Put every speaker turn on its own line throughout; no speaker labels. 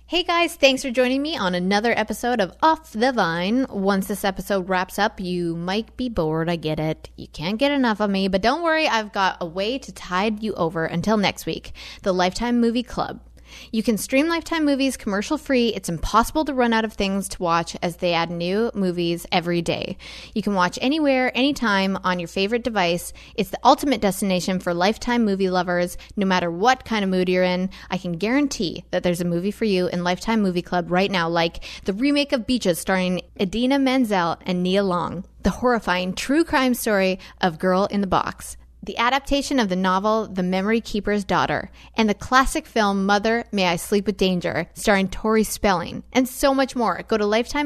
Hey guys, thanks for joining me on another episode of Off the Vine. Once this episode wraps up, you might be bored, I get it. You can't get enough of me, but don't worry, I've got a way to tide you over until next week, the Lifetime Movie Club. You can stream Lifetime movies commercial-free. It's impossible to run out of things to watch as they add new movies every day. You can watch anywhere, anytime on your favorite device. It's the ultimate destination for Lifetime movie lovers, no matter what kind of mood you're in. I can guarantee that there's a movie for you in Lifetime Movie Club right now, like the remake of Beaches starring Idina Menzel and Nia Long, the horrifying true crime story of Girl in the Box, the adaptation of the novel The Memory Keeper's Daughter, and the classic film Mother, May I Sleep with Danger, starring Tori Spelling, and so much more. Go to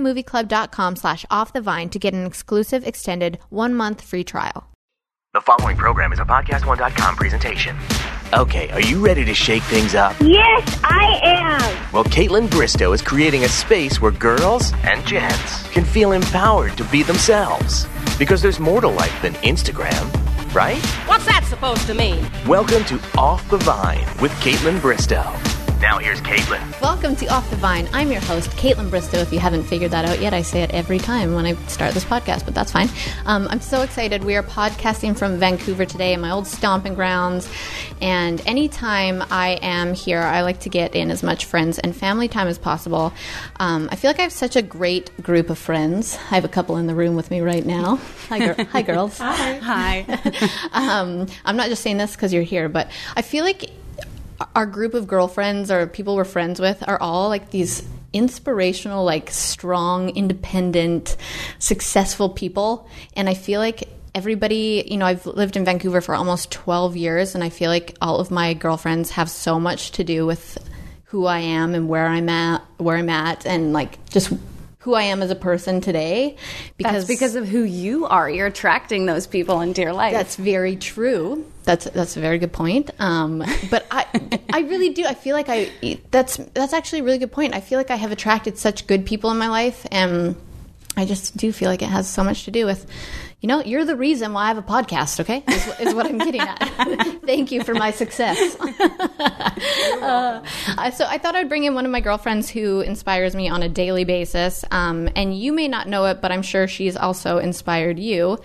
lifetimemovieclub.com/offthevine to get an exclusive extended 1-month free trial.
The following program is a PodcastOne.com presentation. Okay, are you ready to shake things up?
Yes, I am.
Well, Caitlin Bristow is creating a space where girls and gents can feel empowered to be themselves. Because there's more to life than Instagram, right?
What's that supposed to mean?
Welcome to Off the Vine with Caitlin Bristow. Now here's Caitlin.
Welcome to Off the Vine. I'm your host, Caitlin Bristow. If you haven't figured that out yet, I say it every time when I start this podcast, but that's fine. I'm so excited. We are podcasting from Vancouver today, my old stomping grounds. And anytime I am here, I like to get in as much friends and family time as possible. I feel like I have such a great group of friends. I have a couple in the room with me right now. Hi, girls.
Hi.
I'm not just saying this because you're here, but I feel like our group of girlfriends or people we're friends with are all like these inspirational, like strong, independent, successful people. And I feel like everybody, I've lived in Vancouver for almost 12 years, and I feel like all of my girlfriends have so much to do with who I am and where I'm at, and like just who I am as a person today.
That's because of who you are. You're attracting those people into your life.
That's very true. That's a very good point. But I really do. I feel like that's actually a really good point. I feel like I have attracted such good people in my life, and I just do feel like it has so much to do with, you're the reason why I have a podcast, okay? Is what I'm getting at. Thank you for my success. So I thought I'd bring in one of my girlfriends who inspires me on a daily basis. And you may not know it, but I'm sure she's also inspired you.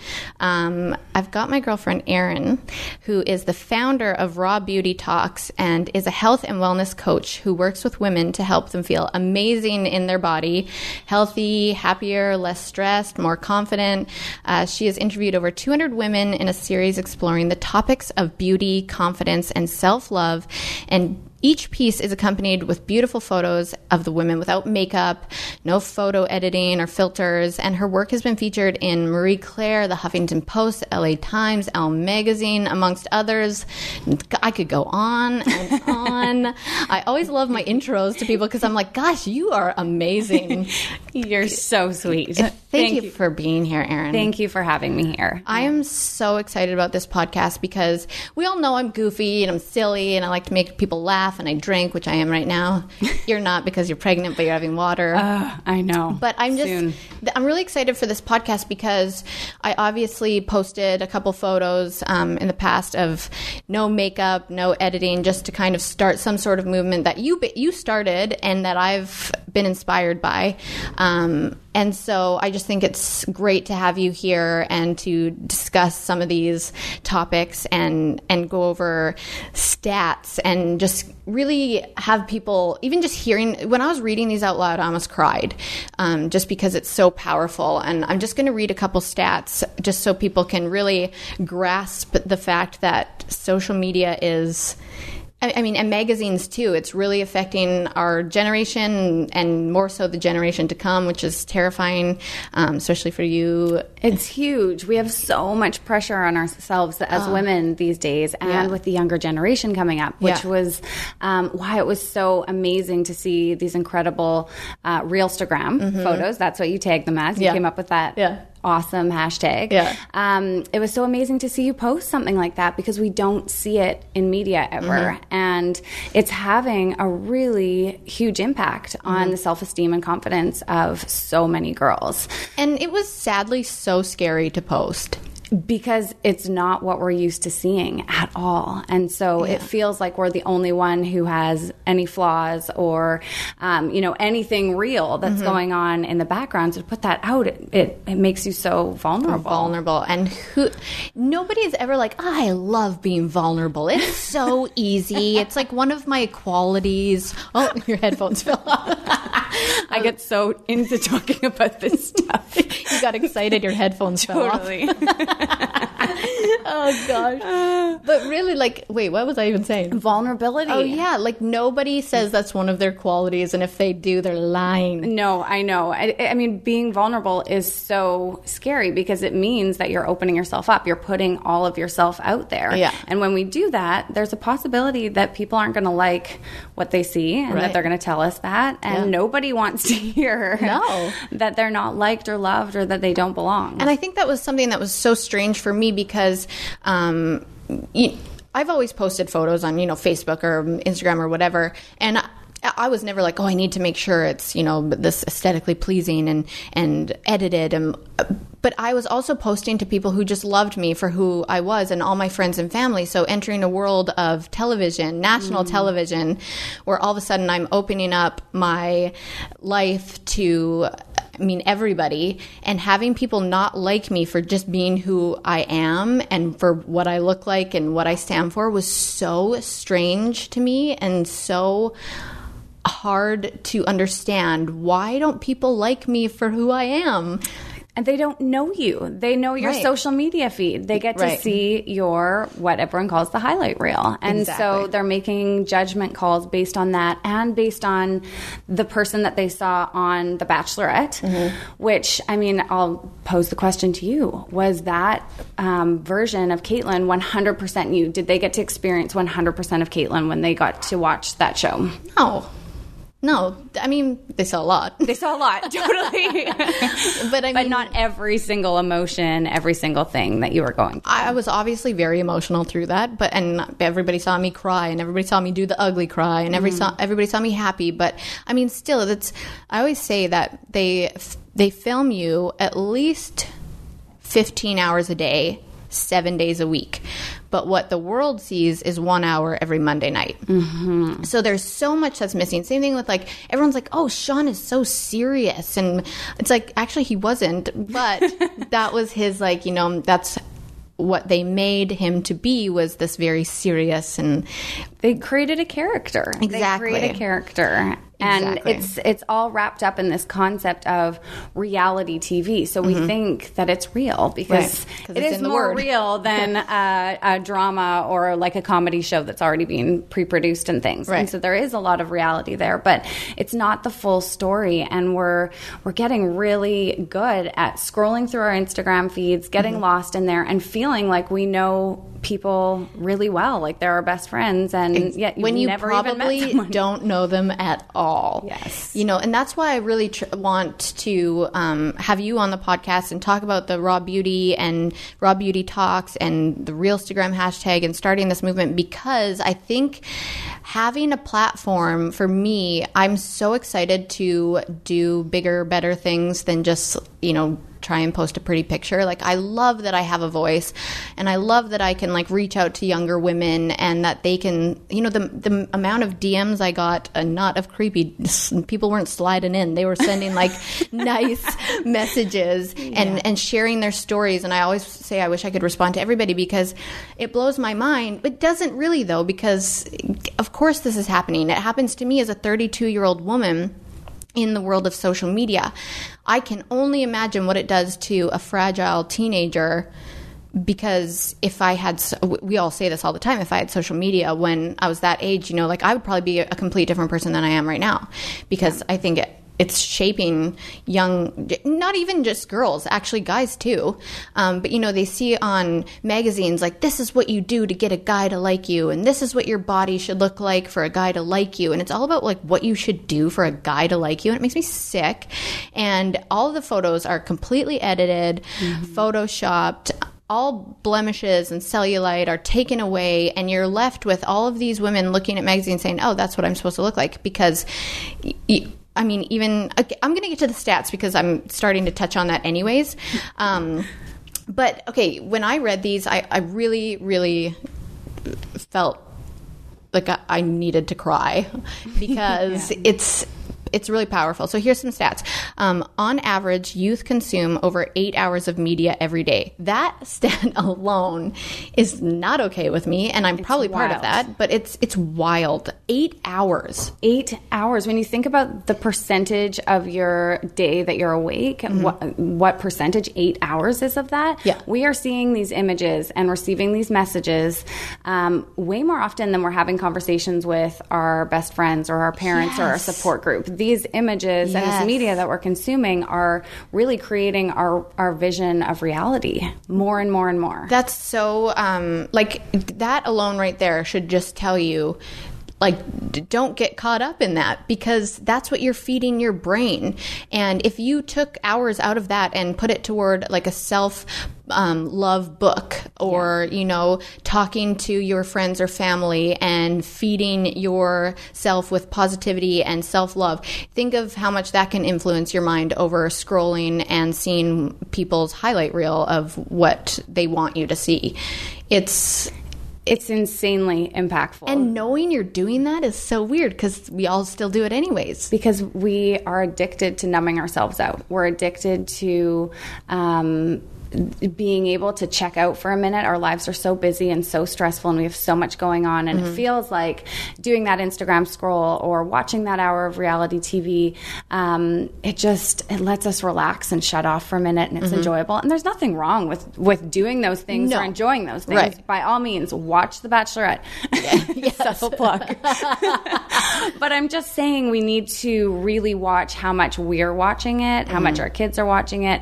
I've got my girlfriend, Erin, who is the founder of Raw Beauty Talks and is a health and wellness coach who works with women to help them feel amazing in their body, healthy, happier, less stressed, more confident. She has interviewed over 200 women in a series exploring the topics of beauty, confidence, and self-love. And each piece is accompanied with beautiful photos of the women without makeup, no photo editing or filters, and her work has been featured in Marie Claire, the Huffington Post, LA Times, Elle Magazine, amongst others. I could go on and on. I always love my intros to people because I'm like, gosh, you are amazing.
You're so sweet.
Thank you for being here, Erin.
Thank you for having me here.
I am so excited about this podcast because we all know I'm goofy and I'm silly and I like to make people laugh and I drink, which I am right now. You're not because you're pregnant, but you're having water.
I know.
But I'm really excited for this podcast because I obviously posted a couple photos in the past of no makeup, no editing, just to kind of start some sort of movement that you started and that I've been inspired by. And so I just think it's great to have you here and to discuss some of these topics and go over stats and just really have people, even just hearing, when I was reading these out loud, I almost cried just because it's so powerful. And I'm just going to read a couple stats just so people can really grasp the fact that social media is, and magazines too. It's really affecting our generation and more so the generation to come, which is terrifying, especially for you.
It's huge. We have so much pressure on ourselves as women these days, and with the younger generation coming up, which was why it was so amazing to see these incredible Reelstagram photos. That's what you tagged them as. You came up with that. Awesome hashtag. It was so amazing to see you post something like that because we don't see it in media ever. And it's having a really huge impact on the self-esteem and confidence of so many girls.
And it was sadly so scary to post.
Because it's not what we're used to seeing at all. And so it feels like we're the only one who has any flaws or, anything real that's going on in the background. So to put that out, it makes you so vulnerable.
And nobody's ever like, I love being vulnerable. It's so easy. It's like one of my qualities. Oh, your headphones fell off.
I get so into talking about this stuff.
You got excited, your headphones fell off.
Totally.
Oh gosh. But really, like, wait, what was I even saying?
Vulnerability.
Oh yeah, like nobody says that's one of their qualities, and if they do, they're lying.
No, I know. I mean, being vulnerable is so scary because it means that you're opening yourself up. You're putting all of yourself out there.
Yeah.
And when we do that, there's a possibility that people aren't going to like what they see and that they're going to tell us that. And nobody wants to hear that they're not liked or loved or that they don't belong.
And I think that was something that was so strange for me because I've always posted photos on, Facebook or Instagram or whatever. And I was never like, I need to make sure it's, this aesthetically pleasing and edited. But I was also posting to people who just loved me for who I was and all my friends and family. So entering a world of television, national television, where all of a sudden I'm opening up my life to everybody, and having people not like me for just being who I am and for what I look like and what I stand for was so strange to me and so hard to understand. Why don't people like me for who I am?
And they don't know you. They know your social media feed. They get to see your, what everyone calls the highlight reel. And so they're making judgment calls based on that and based on the person that they saw on The Bachelorette, which, I'll pose the question to you. Was that version of Caitlyn 100% you? Did they get to experience 100% of Caitlyn when they got to watch that show?
No, they saw a lot.
They saw a lot, totally. But not every single emotion, every single thing that you were going through.
I was obviously very emotional through that, and everybody saw me cry, and everybody saw me do the ugly cry, and everybody saw me happy. But still, I always say that they film you at least 15 hours a day, 7 days a week. But what the world sees is 1 hour every Monday night. So there's so much that's missing. Same thing with everyone's like, oh, Sean is so serious. And it's like, actually he wasn't, but that was his that's what they made him to be, was this very serious, and
they created a character.
Exactly.
They create a character. And it's all wrapped up in this concept of reality TV. So we think that it's real because it is more real than a drama or like a comedy show that's already being pre-produced and things. And so there is a lot of reality there, but it's not the full story. And we're getting really good at scrolling through our Instagram feeds, getting lost in there, and feeling like we know people really well, like they're our best friends, and yet
when you
never
probably
even met someone.
Don't know them at all.
Yes.
And that's why I really want to have you on the podcast and talk about the Raw Beauty and Raw Beauty Talks and the Realstagram hashtag and starting this movement, because I think having a platform, for me, I'm so excited to do bigger, better things than just, try and post a pretty picture. I love that I have a voice, and I love that I can reach out to younger women, and that they can, the amount of DMs I got, not of creepy, people weren't sliding in. They were sending nice messages and sharing their stories. And I always say, I wish I could respond to everybody because it blows my mind. It doesn't really though, because of course this is happening. It happens to me as a 32-year-old woman in the world of social media. I can only imagine what it does to a fragile teenager, because if I had, we all say this all the time, if I had social media when I was that age, I would probably be a complete different person than I am right now, because I think it's shaping young, not even just girls, actually guys too. But they see on magazines this is what you do to get a guy to like you, and this is what your body should look like for a guy to like you, and it's all about what you should do for a guy to like you, and it makes me sick. And all of the photos are completely edited, photoshopped. All blemishes and cellulite are taken away, and you're left with all of these women looking at magazines saying, oh, that's what I'm supposed to look like, because I'm going to get to the stats because I'm starting to touch on that anyways. But okay, when I read these, I really, really felt like I needed to cry because it's really powerful. So here's some stats. On average, youth consume over 8 hours of media every day. That stat alone is not okay with me, and I'm probably part of that, but it's wild. 8 hours.
8 hours. When you think about the percentage of your day that you're awake, what percentage 8 hours is of that?
Yeah.
We are seeing these images and receiving these messages way more often than we're having conversations with our best friends or our parents or our support group. These images and this media that we're consuming are really creating our vision of reality more and more and more.
That's so, that alone right there should just tell you, don't get caught up in that, because that's what you're feeding your brain. And if you took hours out of that and put it toward like a self love book, or talking to your friends or family and feeding yourself with positivity and self-love, think of how much that can influence your mind over scrolling and seeing people's highlight reel of what they want you to see. It's insanely impactful. And knowing you're doing that is so weird, because we all still do it anyways.
Because we are addicted to numbing ourselves out. We're addicted to being able to check out for a minute. Our lives are so busy and so stressful, and we have so much going on, and it feels like doing that Instagram scroll or watching that hour of reality TV, it lets us relax and shut off for a minute, and it's enjoyable. And there's nothing wrong with doing those things or enjoying those things.
Right.
By all means, watch The Bachelorette. Self-plug. But I'm just saying, we need to really watch how much we're watching it, how much our kids are watching it,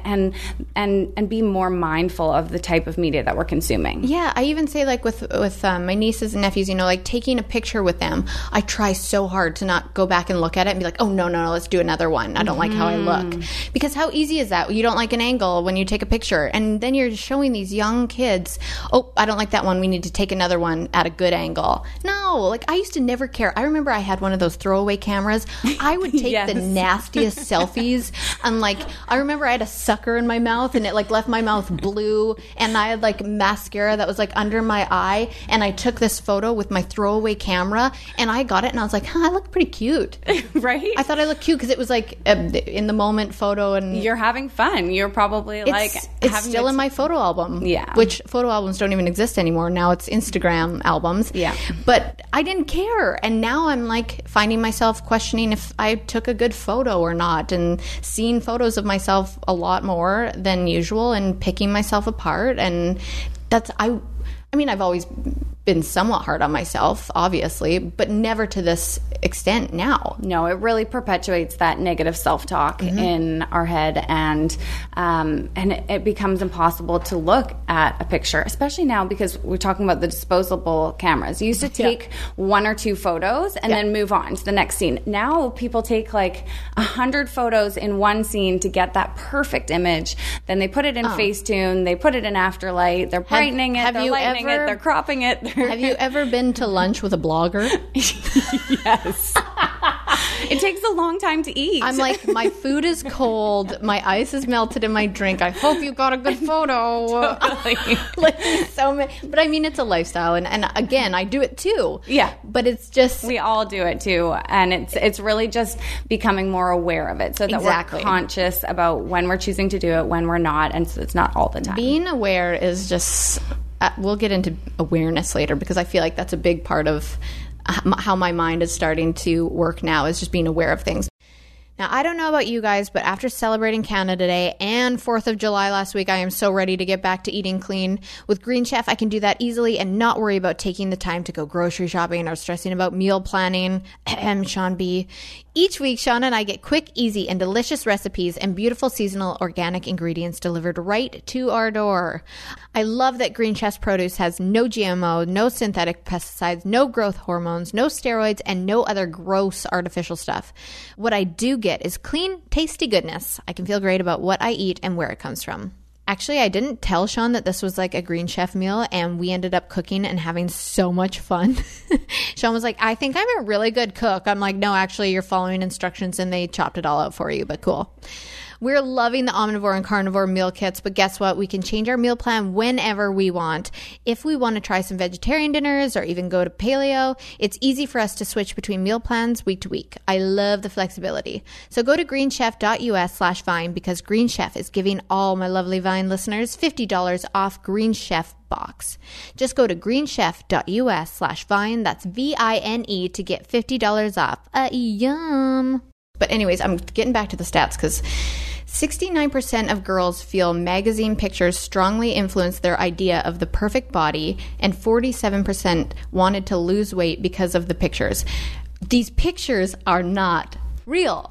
and be more mindful of the type of media that we're consuming.
Yeah, I even say, like, with my nieces and nephews, like taking a picture with them, I try so hard to not go back and look at it and be like, oh, no, let's do another one. I don't like how I look. Because how easy is that? You don't like an angle when you take a picture, and then you're showing these young kids, oh, I don't like that one. We need to take another one at a good angle. No, like, I used to never care. I remember I had one of those throwaway cameras. I would take the nastiest selfies, and I remember I had a sucker in my mouth, and it left my mouth blue, and I had mascara that was under my eye, and I took this photo with my throwaway camera, and I got it, and I was like, I look pretty cute.
Right?
I thought I looked cute because it was in the moment photo, and
you're having fun. You're probably
it's still in my photo album.
Yeah.
Which photo albums don't even exist anymore. Now it's Instagram albums.
Yeah.
But I didn't care, and now I'm finding myself questioning if I took a good photo or not, and seeing photos of myself a lot more than usual, and picking myself apart. And that's I've always been somewhat hard on myself, obviously, but never to this extent now.
No, it really perpetuates that negative self-talk in our head, and it becomes impossible to look at a picture, especially now because we're talking about the disposable cameras. You used to take one or two photos and then move on to the next scene. Now people take 100 photos in one scene to get that perfect image. Then they put it in Facetune, they put it in Afterlight, they're brightening it, they're lightening it, they're cropping it.
Have you ever been to lunch with a blogger?
Yes. It takes a long time to eat.
I'm like, my food is cold, my ice is melted in my drink. I hope you got a good photo.
Totally.
But I mean, it's a lifestyle, and again, I do it too.
Yeah.
But it's just,
we all do it too, and it's really just becoming more aware of it, so that we're conscious about when we're choosing to do it, when we're not, and so it's not all the time.
Being aware is just. We'll get into awareness later, because I feel like that's a big part of how my mind is starting to work now, is just being aware of things. Now, I don't know about you guys, but after celebrating Canada Day and 4th of July last week, I am so ready to get back to eating clean. With Green Chef, I can do that easily and not worry about taking the time to go grocery shopping or stressing about meal planning. Sean B. Each week, Sean and I get quick, easy, and delicious recipes and beautiful seasonal organic ingredients delivered right to our door. I love that Green Chef's produce has no GMO, no synthetic pesticides, no growth hormones, no steroids, and no other gross artificial stuff. What I do get is clean, tasty goodness. I can feel great about what I eat and where it comes from. Actually, I didn't tell Sean that this was a Green Chef meal, and we ended up cooking and having so much fun. Sean was like, I think I'm a really good cook. I'm like, no, actually, you're following instructions, and they chopped it all out for you, but cool. We're loving the omnivore and carnivore meal kits, but guess what? We can change our meal plan whenever we want. If we want to try some vegetarian dinners or even go to paleo, it's easy for us to switch between meal plans week to week. I love the flexibility. So go to greenchef.us/Vine because Green Chef is giving all my lovely Vine listeners $50 off Green Chef box. Just go to greenchef.us/Vine. That's VINE to get $50 off. Yum. But anyways, I'm getting back to the stats because 69% of girls feel magazine pictures strongly influence their idea of the perfect body, and 47% wanted to lose weight because of the pictures. These pictures are not real.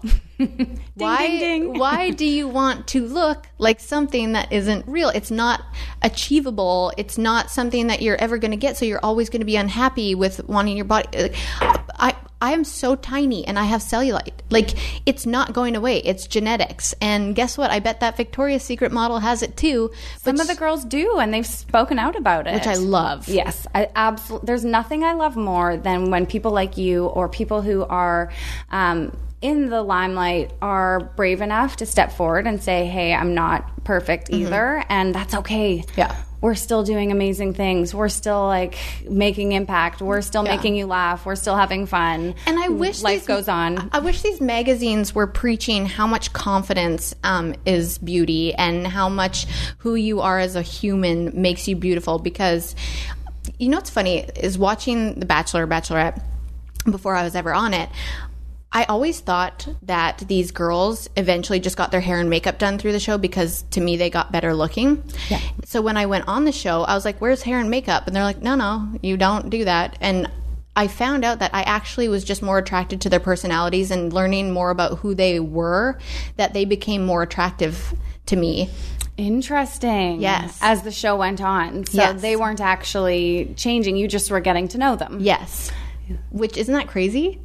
Why do you want to look like something that isn't real? It's not achievable. It's not something that you're ever going to get, so you're always going to be unhappy with wanting your body. I am so tiny and I have cellulite. Like, it's not going away. It's genetics. And guess what? I bet that Victoria's Secret model has it too.
Some of the girls do, and they've spoken out about it.
Which I love.
Yes. I absolutely. There's nothing I love more than when people like you or people who are in the limelight are brave enough to step forward and say, hey, I'm not perfect either, and that's okay.
Yeah.
We're still doing amazing things. We're still like making impact. We're still making you laugh. We're still having fun.
And I wish
life goes on.
I wish these magazines were preaching how much confidence is beauty and how much who you are as a human makes you beautiful. Because you know what's funny is watching The Bachelor, Bachelorette before I was ever on it. I always thought that these girls eventually just got their hair and makeup done through the show because, to me, they got better looking. Yeah. So when I went on the show, I was like, where's hair and makeup? And they're like, no, you don't do that. And I found out that I actually was just more attracted to their personalities and learning more about who they were, that they became more attractive to me.
Interesting.
Yes.
As the show went on. So they weren't actually changing. You just were getting to know them.
Yes. Which, isn't that crazy?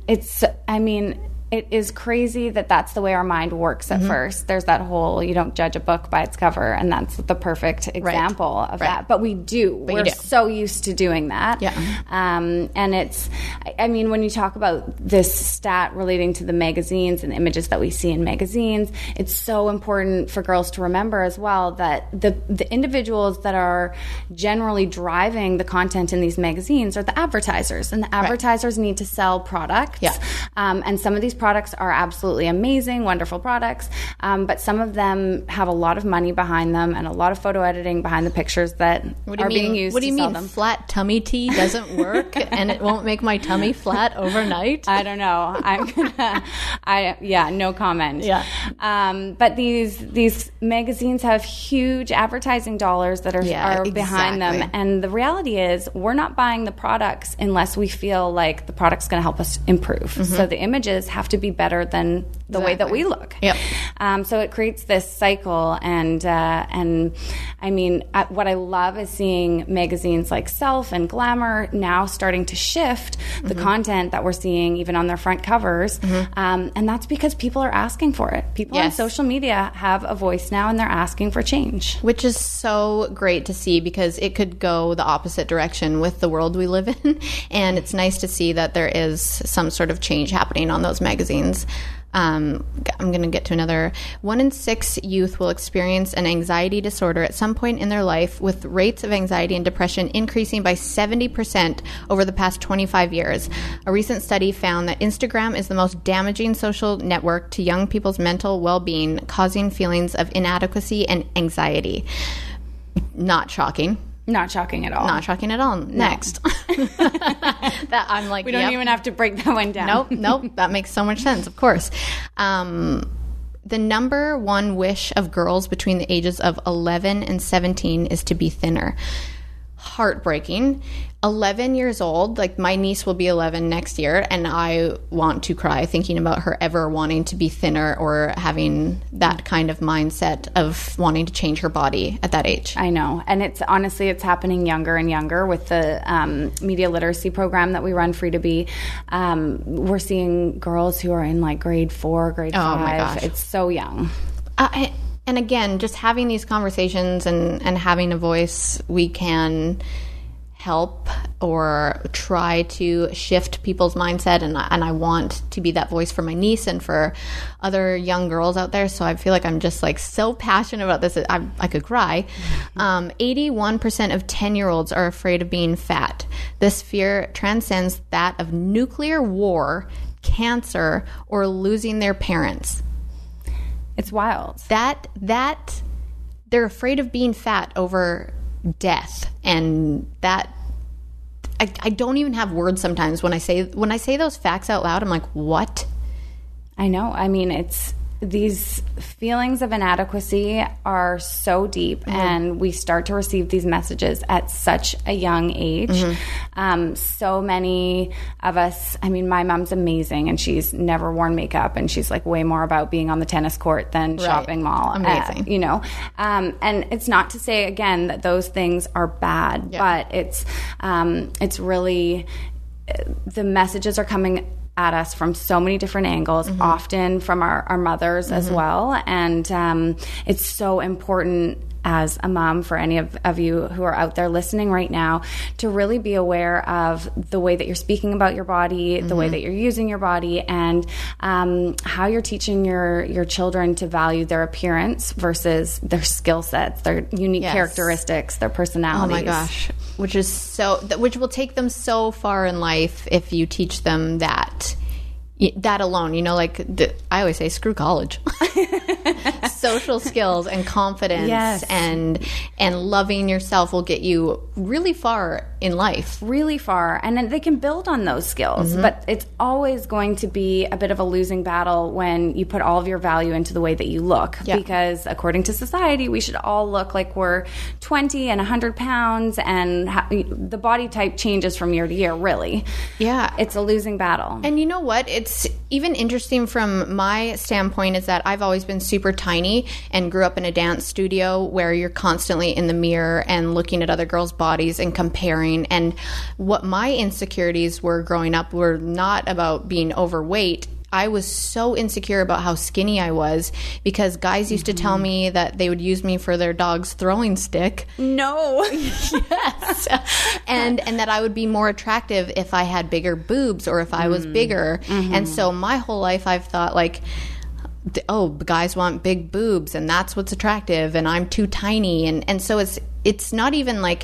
It is crazy that that's the way our mind works at first. There's that whole, you don't judge a book by its cover, and that's the perfect example of that. But we do. We're so used to doing that.
Yeah.
And it's, when you talk about this stat relating to the magazines and the images that we see in magazines, it's so important for girls to remember as well that the individuals that are generally driving the content in these magazines are the advertisers, and the advertisers need to sell products.
Yeah.
And some of these products are absolutely amazing, wonderful products, but some of them have a lot of money behind them and a lot of photo editing behind the pictures that are being used to sell them.
What do you mean flat tummy tea doesn't work and it won't make my tummy flat overnight?
I don't know. No comment.
Yeah.
But these magazines have huge advertising dollars that are behind them, and the reality is we're not buying the products unless we feel like the product's going to help us improve. So the images have to be better than the way that we look.
Yep.
So it creates this cycle, and what I love is seeing magazines like Self and Glamour now starting to shift the content that we're seeing even on their front covers, and that's because people are asking for it. People on social media have a voice now, and they're asking for change.
Which is so great to see because it could go the opposite direction with the world we live in, and it's nice to see that there is some sort of change happening on those magazines. I'm going to get to another. 1 in 6 youth will experience an anxiety disorder at some point in their life, with rates of anxiety and depression increasing by 70% over the past 25 years. A recent study found that Instagram is the most damaging social network to young people's mental well-being, causing feelings of inadequacy and anxiety. Not shocking.
Not shocking at all.
Not shocking at all. Next. That I'm like,
we don't even have to break that one down.
Nope. That makes so much sense, of course. The number one wish of girls between the ages of 11 and 17 is to be thinner. Heartbreaking. 11 years old, like my niece will be 11 next year, and I want to cry thinking about her ever wanting to be thinner or having that kind of mindset of wanting to change her body at that age.
I know. And it's happening younger and younger with the media literacy program that we run, Free to Be. We're seeing girls who are in like grade 4, grade 5.
Oh my gosh.
It's so young.
And again, just having these conversations and having a voice, we can help or try to shift people's mindset, and I want to be that voice for my niece and for other young girls out there. So I feel like I'm just like so passionate about this. I could cry. 81% of 10-year-olds are afraid of being fat. This fear transcends that of nuclear war, cancer, or losing their parents.
It's wild.
That they're afraid of being fat over death, and that I don't even have words sometimes when I say those facts out loud. I'm like, what?
I know. I mean, it's these feelings of inadequacy are so deep, and we start to receive these messages at such a young age. So many of us, I mean, my mom's amazing, and she's never worn makeup, and she's like way more about being on the tennis court than shopping mall.
Amazing.
You know, and it's not to say again that those things are bad, but it's really, the messages are coming at us from so many different angles, often from our mothers as well. And it's so important as a mom, for any of you who are out there listening right now, to really be aware of the way that you're speaking about your body, the way that you're using your body, and how you're teaching your children to value their appearance versus their skill sets, their unique characteristics, their personalities.
Oh my gosh. Which will take them so far in life if you teach them that alone, you know, like I always say, screw college. Social skills and confidence and loving yourself will get you really far in life.
Really far. And then they can build on those skills. But it's always going to be a bit of a losing battle when you put all of your value into the way that you look. Because according to society, we should all look like we're 20 and 100 pounds, and the body type changes from year to year, really.
Yeah.
It's a losing battle.
And you know what? It's even interesting from my standpoint is that I've always been super tiny and grew up in a dance studio where you're constantly in the mirror and looking at other girls' bodies and comparing. And what my insecurities were growing up were not about being overweight. I was so insecure about how skinny I was because guys used to tell me that they would use me for their dog's throwing stick.
No.
Yes. And that I would be more attractive if I had bigger boobs or if I was bigger. And so my whole life I've thought like, oh, guys want big boobs and that's what's attractive, and I'm too tiny. And so it's not even like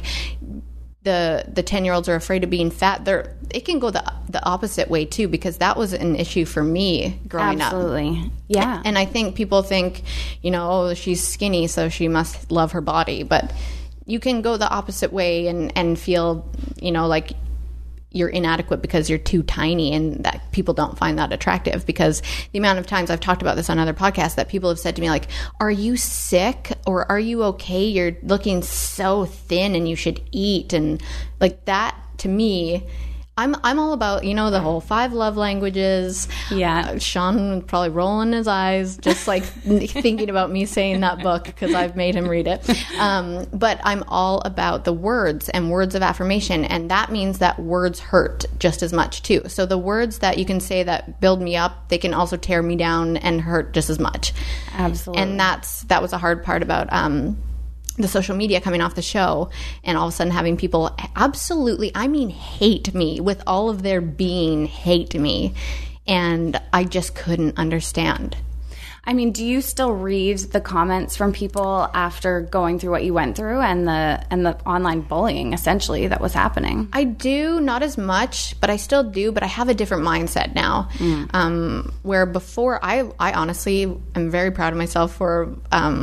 the 10-year-olds are afraid of being fat. It can go the opposite way too, because that was an issue for me growing up.
Absolutely. Yeah.
And I think people think, you know, oh, she's skinny, so she must love her body. But you can go the opposite way and feel, you know, like you're inadequate because you're too tiny, and that people don't find that attractive. Because the amount of times I've talked about this on other podcasts that people have said to me like, are you sick or are you okay? You're looking so thin and you should eat. And like that, to me, I'm all about, you know, the whole 5 love languages.
Yeah.
Sean would probably rolling his eyes just like thinking about me saying that book because I've made him read it. But I'm all about the words and words of affirmation. And that means that words hurt just as much too. So the words that you can say that build me up, they can also tear me down and hurt just as much.
Absolutely.
And that was a hard part about the social media coming off the show, and all of a sudden having people absolutely, I mean, hate me with all of their being, hate me. And I just couldn't understand.
I mean, do you still read the comments from people after going through what you went through and the online bullying essentially that was happening?
I do, not as much, but I still do. But I have a different mindset now. Where before, I honestly am very proud of myself for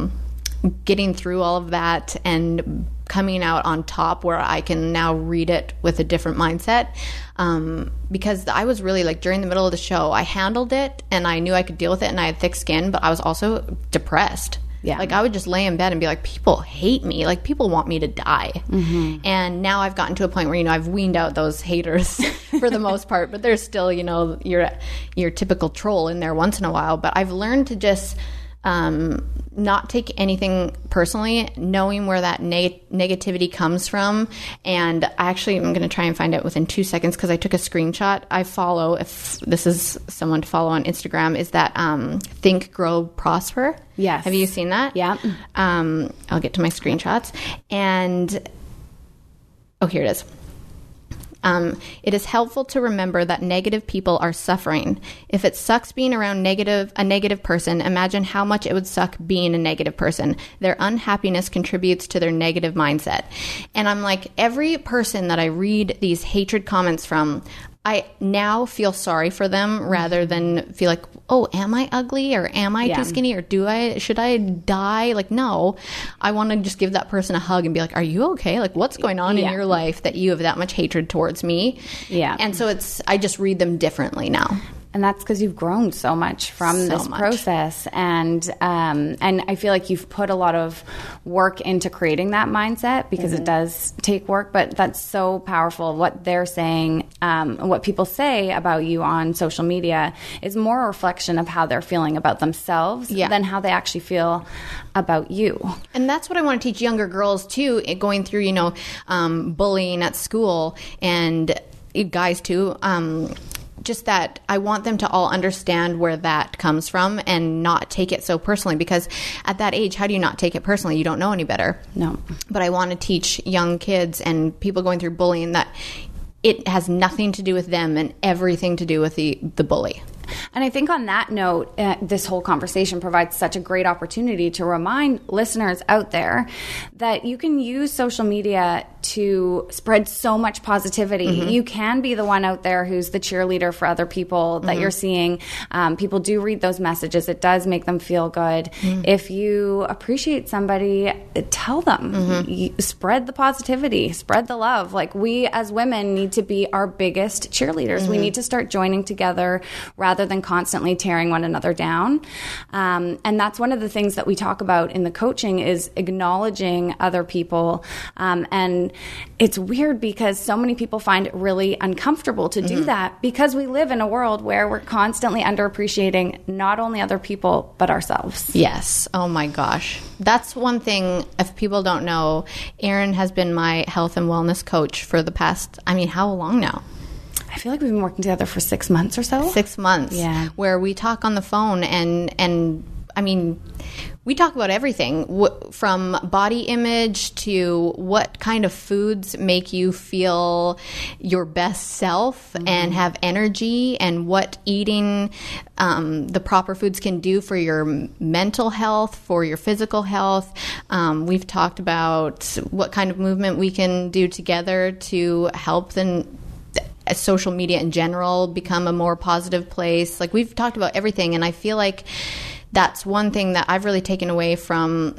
getting through all of that and coming out on top, where I can now read it with a different mindset. Because I was really like, during the middle of the show, I handled it and I knew I could deal with it and I had thick skin, but I was also depressed. Yeah. Like I would just lay in bed and be like, people hate me. Like people want me to die. And now I've gotten to a point where, you know, I've weaned out those haters for the most part, but there's still, you know, your typical troll in there once in a while. But I've learned to just not take anything personally, knowing where that negativity comes from. And actually, I'm going to try and find it within 2 seconds because I took a screenshot. I follow, if this is someone to follow on Instagram, is that Think, Grow, Prosper.
Yes.
Have you seen that?
Yeah.
I'll get to my screenshots. And, oh, here it is. It is helpful to remember that negative people are suffering. If it sucks being around a negative person, imagine how much it would suck being a negative person. Their unhappiness contributes to their negative mindset. And I'm like, every person that I read these hatred comments from, I now feel sorry for them rather than feel like, oh, am I ugly or am I too skinny or should I die? Like, no, I want to just give that person a hug and be like, are you okay? Like, what's going on in your life that you have that much hatred towards me? Yeah. And so I just read them differently now.
And that's because you've grown so much from this process. And I feel like you've put a lot of work into creating that mindset because it does take work. But that's so powerful. What they're saying, what people say about you on social media is more a reflection of how they're feeling about themselves than how they actually feel about you. And
that's what I want to teach younger girls, too, going through, bullying at school and guys, too. Just that I want them to all understand where that comes from and not take it so personally, because at that age, how do you not take it personally? You don't know any better.
No.
But I want to teach young kids and people going through bullying that it has nothing to do with them and everything to do with the bully.
And I think on that note, this whole conversation provides such a great opportunity to remind listeners out there that you can use social media to spread so much positivity. You can be the one out there who's the cheerleader for other people that you're seeing. People do read those messages. It does make them feel good. If you appreciate somebody, tell them. Spread the positivity. Spread the love. Like, we as women need to be our biggest cheerleaders. We need to start joining together rather than constantly tearing one another down. And that's one of the things that we talk about in the coaching is acknowledging other people. And it's weird because so many people find it really uncomfortable to do that because we live in a world where we're constantly underappreciating not only other people, but ourselves.
Yes. Oh my gosh. That's one thing, if people don't know, Erin has been my health and wellness coach for the past, how long now?
I feel like we've been working together for 6 months or so.
6 months.
Yeah.
Where we talk on the phone and we talk about everything from body image to what kind of foods make you feel your best self and have energy, and what eating the proper foods can do for your mental health, for your physical health. We've talked about what kind of movement we can do together to help social media in general become a more positive place. Like, we've talked about everything, and I feel like that's one thing that I've really taken away from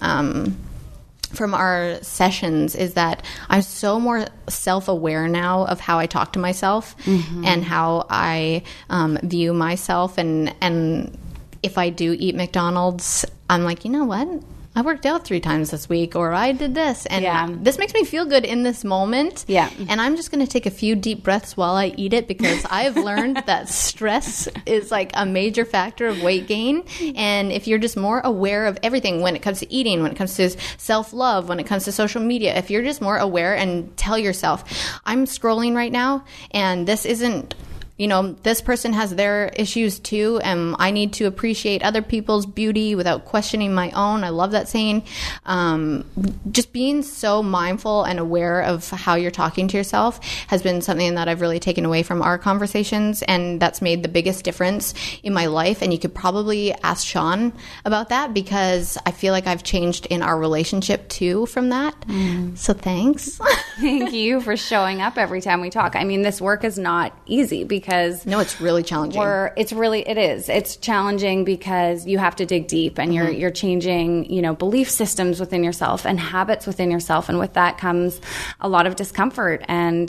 our sessions is that I'm so more self-aware now of how I talk to myself and how I view myself. And if I do eat McDonald's, I'm like, you know what? I worked out 3 times this week, or I did this, and this makes me feel good in this moment.
Yeah.
And I'm just going to take a few deep breaths while I eat it, because I've learned that stress is like a major factor of weight gain. And if you're just more aware of everything when it comes to eating, when it comes to self-love, when it comes to social media, if you're just more aware and tell yourself, I'm scrolling right now, and this isn't... this person has their issues too, and I need to appreciate other people's beauty without questioning my own. I love that saying. Just being so mindful and aware of how you're talking to yourself has been something that I've really taken away from our conversations, and that's made the biggest difference in my life. And you could probably ask Sean about that, because I feel like I've changed in our relationship too from that. So thanks.
Thank you for showing up every time we talk. This work is not easy, because
no, it's really challenging.
It is. It's challenging because you have to dig deep, and you're changing, belief systems within yourself and habits within yourself, and with that comes a lot of discomfort. And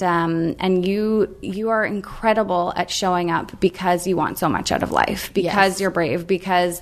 you are incredible at showing up because you want so much out of life, because you're brave, because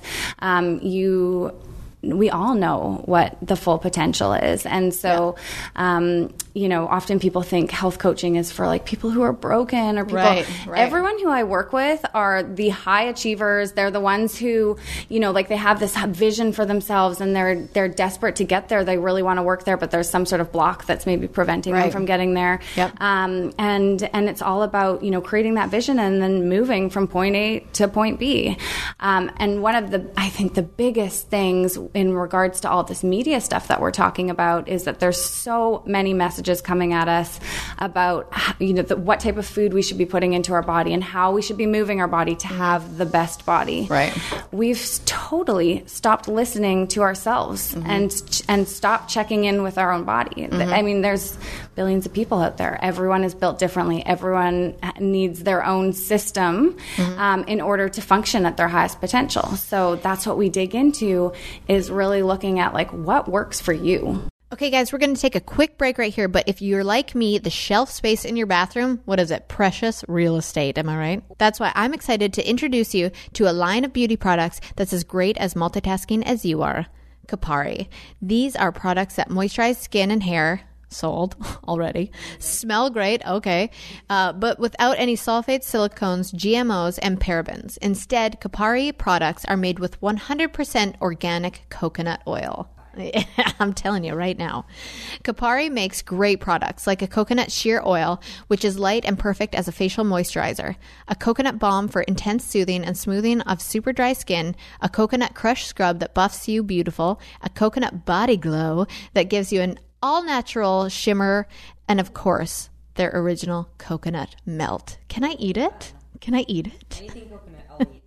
we all know what the full potential is. And so, often people think health coaching is for like people who are broken, or people. Right. Everyone who I work with are the high achievers. They're the ones who, they have this vision for themselves, and they're desperate to get there. They really want to work there, but there's some sort of block that's maybe preventing them from getting there.
Yep.
And it's all about, creating that vision and then moving from point A to point B. And one of I think the biggest things in regards to all this media stuff that we're talking about is that there's so many messages coming at us about, what type of food we should be putting into our body and how we should be moving our body to have the best body.
Right.
We've totally stopped listening to ourselves and stopped checking in with our own body. I mean, there's billions of people out there. Everyone is built differently. Everyone needs their own system in order to function at their highest potential. So that's what we dig into, is really looking at like what works for you.
Okay, guys, we're going to take a quick break right here. But if you're like me, the shelf space in your bathroom, what is it? Precious real estate. Am I right? That's why I'm excited to introduce you to a line of beauty products that's as great as multitasking as you are. Kopari. These are products that moisturize skin and hair. Sold already. Smell great, okay. But without any sulfates, silicones, GMOs, and parabens. Instead, Kopari products are made with 100% organic coconut oil. I'm telling you right now. Kopari makes great products like a coconut shear oil, which is light and perfect as a facial moisturizer, a coconut balm for intense soothing and smoothing of super dry skin, a coconut crush scrub that buffs you beautiful, a coconut body glow that gives you an all-natural shimmer, and of course, their original coconut melt. Can I eat it? Can I eat it?
Anything coconut, I'll eat.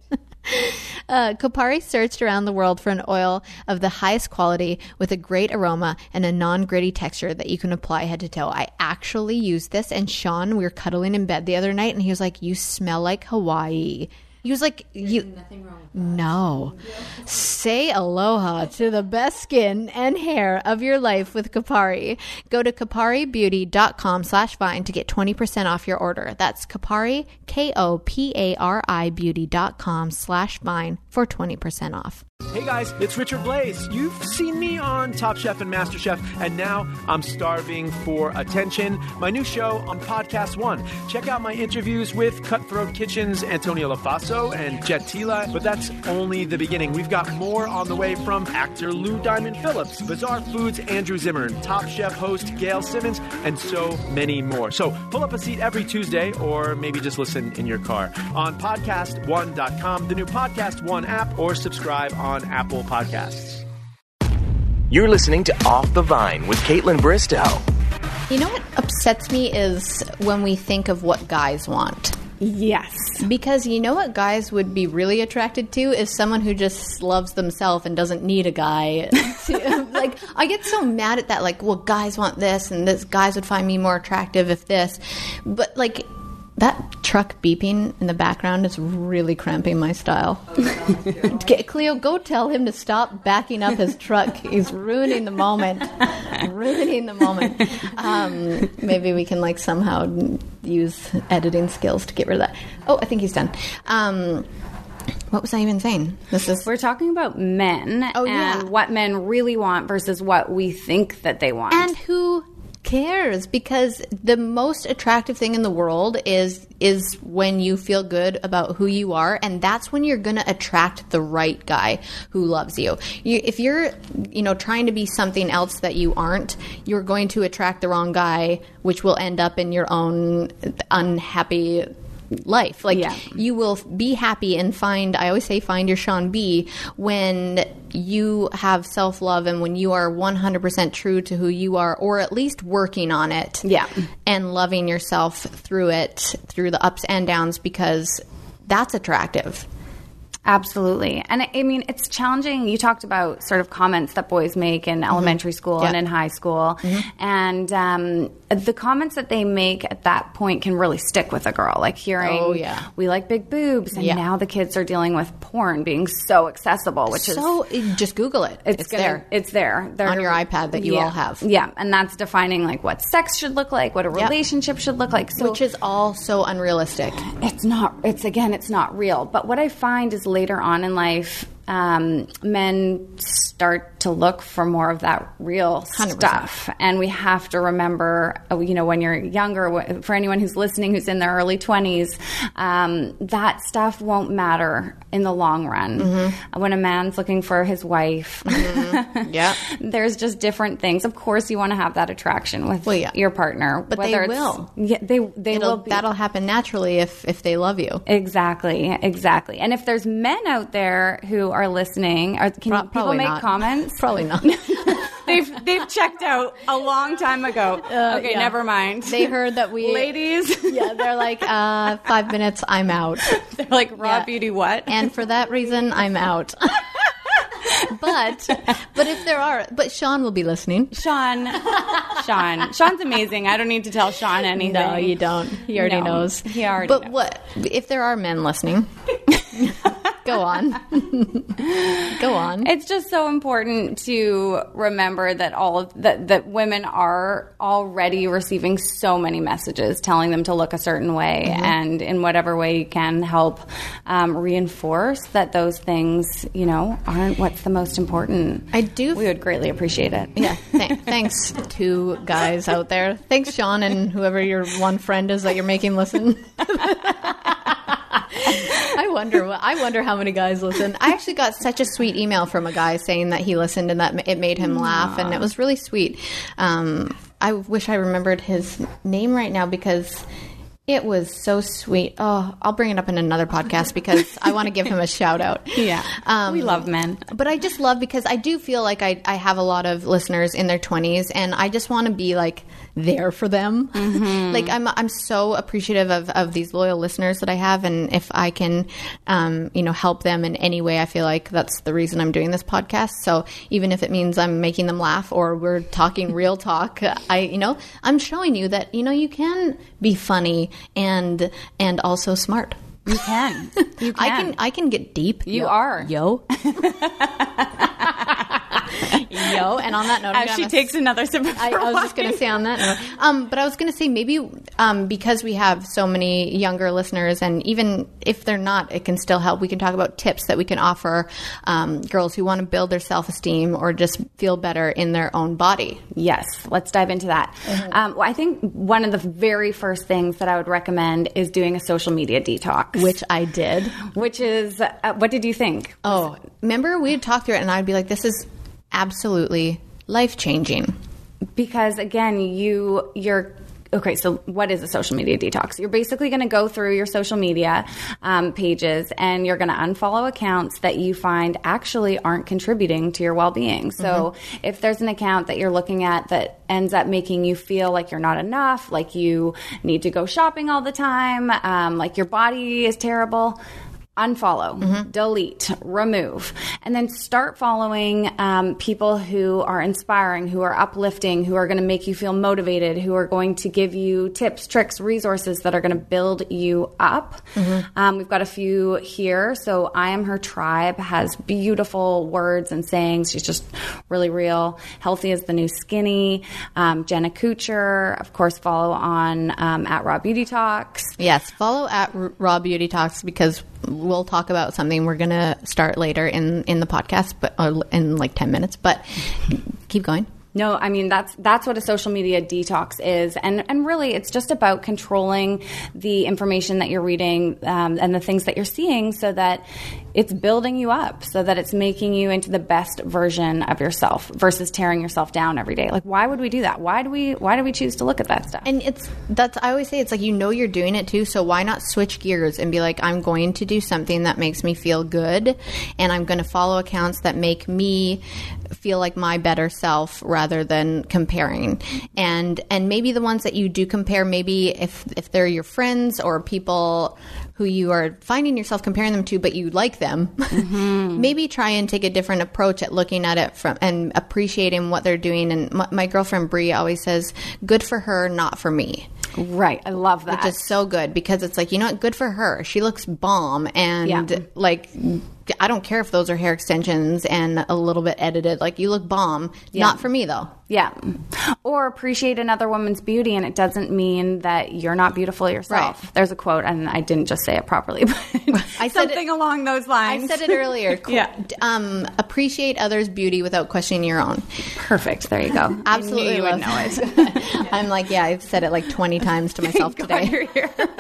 Kopari searched around the world for an oil of the highest quality with a great aroma and a non-gritty texture that you can apply head to toe. I actually used this, and Sean, we were cuddling in bed the other night, and he was like, "You smell like Hawaii." He was like,
There's nothing wrong with that.
No. Say aloha to the best skin and hair of your life with Kopari. Go to koparibeauty.com/vine to get 20% off your order. That's Kopari, Kopari beauty.com/vine for 20% off.
Hey guys, it's Richard Blais. You've seen me on Top Chef and Master Chef, and now I'm starving for attention. My new show on Podcast One. Check out my interviews with Cutthroat Kitchen's Antonio LaFaso and Jet Tila, but that's only the beginning. We've got more on the way from actor Lou Diamond Phillips, Bizarre Foods' Andrew Zimmern, Top Chef host Gail Simmons, and so many more. So pull up a seat every Tuesday, or maybe just listen in your car on podcastone.com, the new Podcast One app, or subscribe on Apple Podcasts.
You're listening to Off the Vine with Caitlin Bristow.
You know what upsets me is when we think of what guys want.
Yes.
Because you know what guys would be really attracted to is someone who just loves themselves and doesn't need a guy. Like, I get so mad at that. Like, well, guys want this, and this guys would find me more attractive if this. But, like, that truck beeping in the background is really cramping my style. Cleo, go tell him to stop backing up his truck. He's ruining the moment. Maybe we can somehow use editing skills to get rid of that. Oh, I think he's done. What was I even saying?
We're talking about men and what men really want versus what we think that they want.
And who cares? Because the most attractive thing in the world is when you feel good about who you are, and that's when you're going to attract the right guy who loves you. If you're trying to be something else that you aren't, you're going to attract the wrong guy, which will end up in your own unhappy life. You will be happy and find your Sean B when you have self-love and when you are 100% true to who you are, or at least working on it. Yeah. And loving yourself through it, through the ups and downs, because that's attractive.
Absolutely. And I mean, it's challenging. You talked about sort of comments that boys make in elementary school and in high school. And the comments that they make at that point can really stick with a girl. Like hearing, we like big boobs. And now the kids are dealing with porn being so accessible, which
just Google it. It's there.
It's there.
On your iPad that you all have.
Yeah. And that's defining what sex should look like, what a relationship should look like.
Which is all so unrealistic.
It's not real. But what I find is later on in life, men start to look for more of that real 100%. Stuff. And we have to remember, when you're younger, for anyone who's listening who's in their early 20s, that stuff won't matter in the long run. When a man's looking for his wife, there's just different things. Of course, you want to have that attraction with your partner.
But they will.
Yeah, they will.
That'll happen naturally if they love you.
Exactly. And if there's men out there who are listening, people make
not.
comments?
Probably not.
They've checked out a long time ago. Okay,
yeah.
never mind.
They heard that we...
Ladies.
Yeah, they're like, 5 minutes, I'm out.
They're like, Raw
Yeah.
Beauty what?
And for that reason, I'm out. But if there are... But Sean will be listening.
Sean's amazing. I don't need to tell Sean anything.
No, you don't. He already knows.
He already
But
knows.
what... If there are men listening... Go on. Go on.
It's just so important to remember that that women are already receiving so many messages telling them to look a certain way, and in whatever way you can help reinforce that those things, aren't what's the most important. We would greatly appreciate it.
Yeah. Thanks to guys out there. Thanks, Sean, and whoever your one friend is that you're making listen. I wonder how many guys listen. I actually got such a sweet email from a guy saying that he listened and that it made him laugh, and it was really sweet. I wish I remembered his name right now because it was so sweet. Oh, I'll bring it up in another podcast because I want to give him a shout out.
Yeah. We love men.
But I just love, because I do feel like I have a lot of listeners in their 20s, and I just want to be like there for them. Like I'm so appreciative of these loyal listeners that I have, and if I can help them in any way, I feel like that's the reason I'm doing this podcast. So even if it means I'm making them laugh or we're talking real talk, I'm showing you that you can be funny and also smart.
You can. You can.
I can get deep.
You are.
Yo. Yo, and on that note,
as she takes another sip of
I was just going to say on that note, but I was going to say maybe because we have so many younger listeners, and even if they're not, it can still help. We can talk about tips that we can offer girls who want to build their self-esteem or just feel better in their own body.
Yes, let's dive into that. Well, I think one of the very first things that I would recommend is doing a social media detox.
Which I did.
Which is, what did you think?
Oh, remember we would talk through it and I'd be like, this is absolutely life-changing.
Because again, you're okay, so what is a social media detox? You're basically going to go through your social media pages and you're going to unfollow accounts that you find actually aren't contributing to your well-being. So if there's an account that you're looking at that ends up making you feel like you're not enough, like you need to go shopping all the time, like your body is terrible, unfollow, delete, remove, and then start following people who are inspiring, who are uplifting, who are going to make you feel motivated, who are going to give you tips, tricks, resources that are going to build you up. We've got a few here. So I Am Her Tribe has beautiful words and sayings. She's just really real. Healthy is the New Skinny. Jenna Kuchar, of course, follow on at Raw Beauty Talks.
Yes, follow at Raw Beauty Talks because we'll talk about something we're going to start later in the podcast, but in like 10 minutes, but keep going.
No, I mean, that's what a social media detox is. And really, it's just about controlling the information that you're reading and the things that you're seeing so that it's building you up, so that it's making you into the best version of yourself versus tearing yourself down every day. Like, why would we do that? Why do we choose to look at that stuff?
And I always say it's like, you're doing it too, so why not switch gears and be like, I'm going to do something that makes me feel good, and I'm going to follow accounts that make me feel like my better self rather than comparing. And maybe the ones that you do compare, maybe if they're your friends or people who you are finding yourself comparing them to, but you like them, maybe try and take a different approach at looking at it and appreciating what they're doing. And my girlfriend Brie always says, good for her, not for me.
Right. I love that.
Which is so good because it's like, good for her. She looks bomb. And like, I don't care if those are hair extensions and a little bit edited. Like, you look bomb. Not for me, though.
Yeah. Or appreciate another woman's beauty, and it doesn't mean that you're not beautiful yourself. Right. There's a quote, and I didn't just say it properly, but I said something along those lines.
I said it earlier. Appreciate others' beauty without questioning your own.
Perfect. There you go.
Absolutely.
You would know it.
I'm like, I've said it like 20 times to myself today.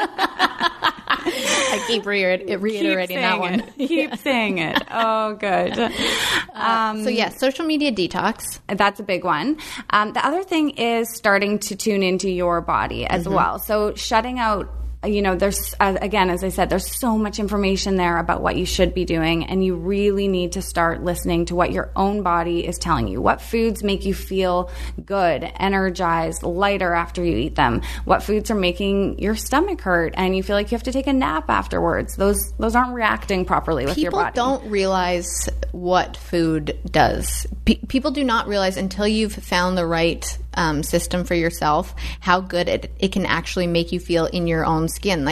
I keep reiterating that one.
Keep saying it. Oh, good.
Social media detox.
That's a big one. The other thing is starting to tune into your body as well. So shutting out there's, again, as I said, there's so much information there about what you should be doing, and you really need to start listening to what your own body is telling you. What foods make you feel good, energized, lighter after you eat them? What foods are making your stomach hurt and you feel like you have to take a nap afterwards? Those aren't reacting properly with your body.
People don't realize what food does. People do not realize until you've found the right system for yourself how good it can actually make you feel in your own skin.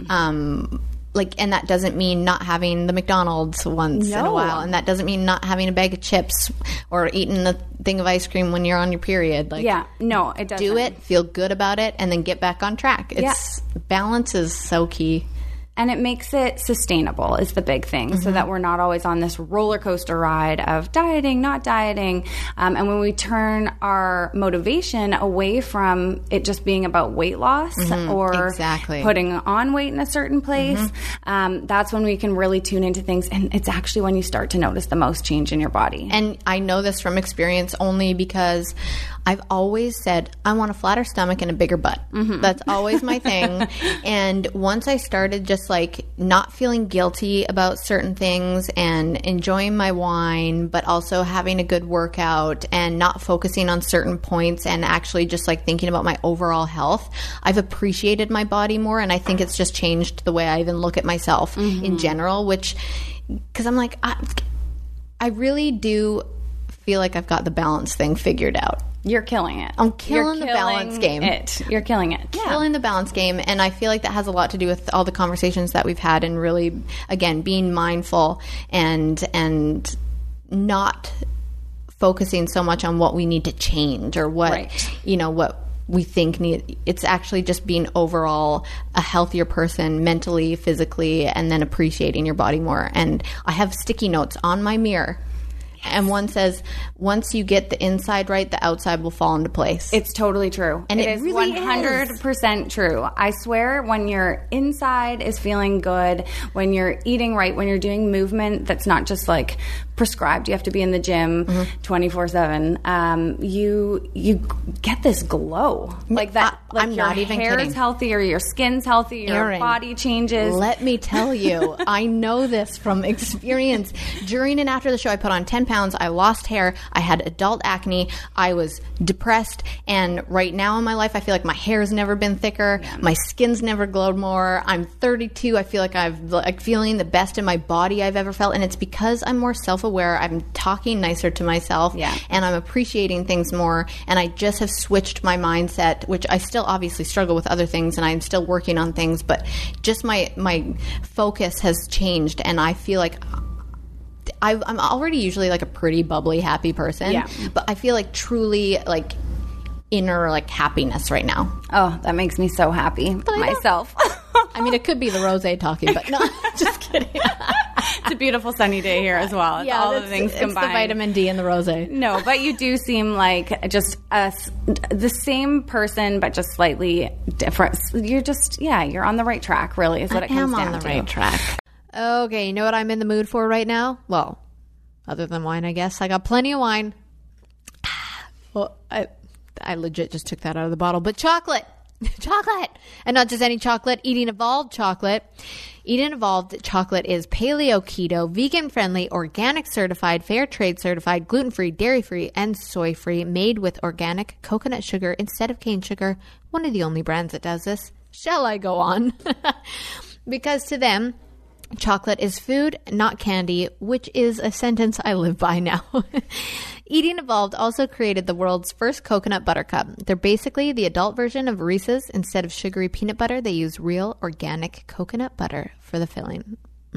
And that doesn't mean not having the McDonald's once in a while, and that doesn't mean not having a bag of chips or eating a thing of ice cream when you're on your period.
It doesn't.
Do it, feel good about it, and then get back on track. Balance is so key.
And it makes it sustainable is the big thing, so that we're not always on this roller coaster ride of dieting, not dieting. And when we turn our motivation away from it just being about weight loss or putting on weight in a certain place, that's when we can really tune into things. And it's actually when you start to notice the most change in your body.
And I know this from experience only because I've always said, I want a flatter stomach and a bigger butt. That's always my thing. And once I started just not feeling guilty about certain things and enjoying my wine, but also having a good workout and not focusing on certain points and actually just thinking about my overall health, I've appreciated my body more. And I think it's just changed the way I even look at myself in general, because I'm I really do feel like I've got the balance thing figured out.
You're killing it.
I'm killing the balance game.
You're killing it. Yeah.
Killing the balance game. And I feel like that has a lot to do with all the conversations that we've had and really, again, being mindful and not focusing so much on what we need to change or what, what we think it's actually just being overall a healthier person mentally, physically, and then appreciating your body more. And I have sticky notes on my mirror. And one says, once you get the inside right, the outside will fall into place.
It's totally true.
And it
is
really
100% true. I swear, when your inside is feeling good, when you're eating right, when you're doing movement that's not just prescribed, you have to be in the gym 24/7, you get this glow.
I'm not even
kidding. Your hair is healthier, your skin's healthy, your body changes.
Let me tell you, I know this from experience. During and after the show, I put on 10 pounds. I lost hair. I had adult acne. I was depressed. And right now in my life, I feel like my hair's never been thicker. Yeah. My skin's never glowed more. I'm 32. I feel like I'm feeling the best in my body I've ever felt. And it's because I'm more self-aware. I'm talking nicer to myself. Yeah. And I'm appreciating things more. And I just have switched my mindset, which I still obviously struggle with other things and I'm still working on things. But just my focus has changed. And I feel like I'm already usually a pretty bubbly, happy person, but I feel truly inner happiness right now.
Oh, that makes me so happy myself.
I mean, it could be the rosé talking, but no, just kidding.
It's a beautiful sunny day here as well. It's all the things combined.
It's the vitamin D and the rosé.
No, but you do seem like just the same person, but just slightly different. You're just, you're on the right track, really, is what it comes down to.
I'm on the right track.
Okay, you know what I'm in the mood for right now? Well, other than wine, I guess. I got plenty of wine. Well, I legit just took that out of the bottle. But chocolate! Chocolate! And not just any chocolate, Eating Evolved chocolate. Eating Evolved chocolate is paleo, keto, vegan-friendly, organic certified, fair trade certified, gluten-free, dairy-free, and soy-free, made with organic coconut sugar instead of cane sugar. One of the only brands that does this. Shall I go on? Because to them, chocolate is food, not candy, which is a sentence I live by now. Eating Evolved also created the world's first coconut butter cup. They're basically the adult version of Reese's. Instead of sugary peanut butter, they use real organic coconut butter for the filling.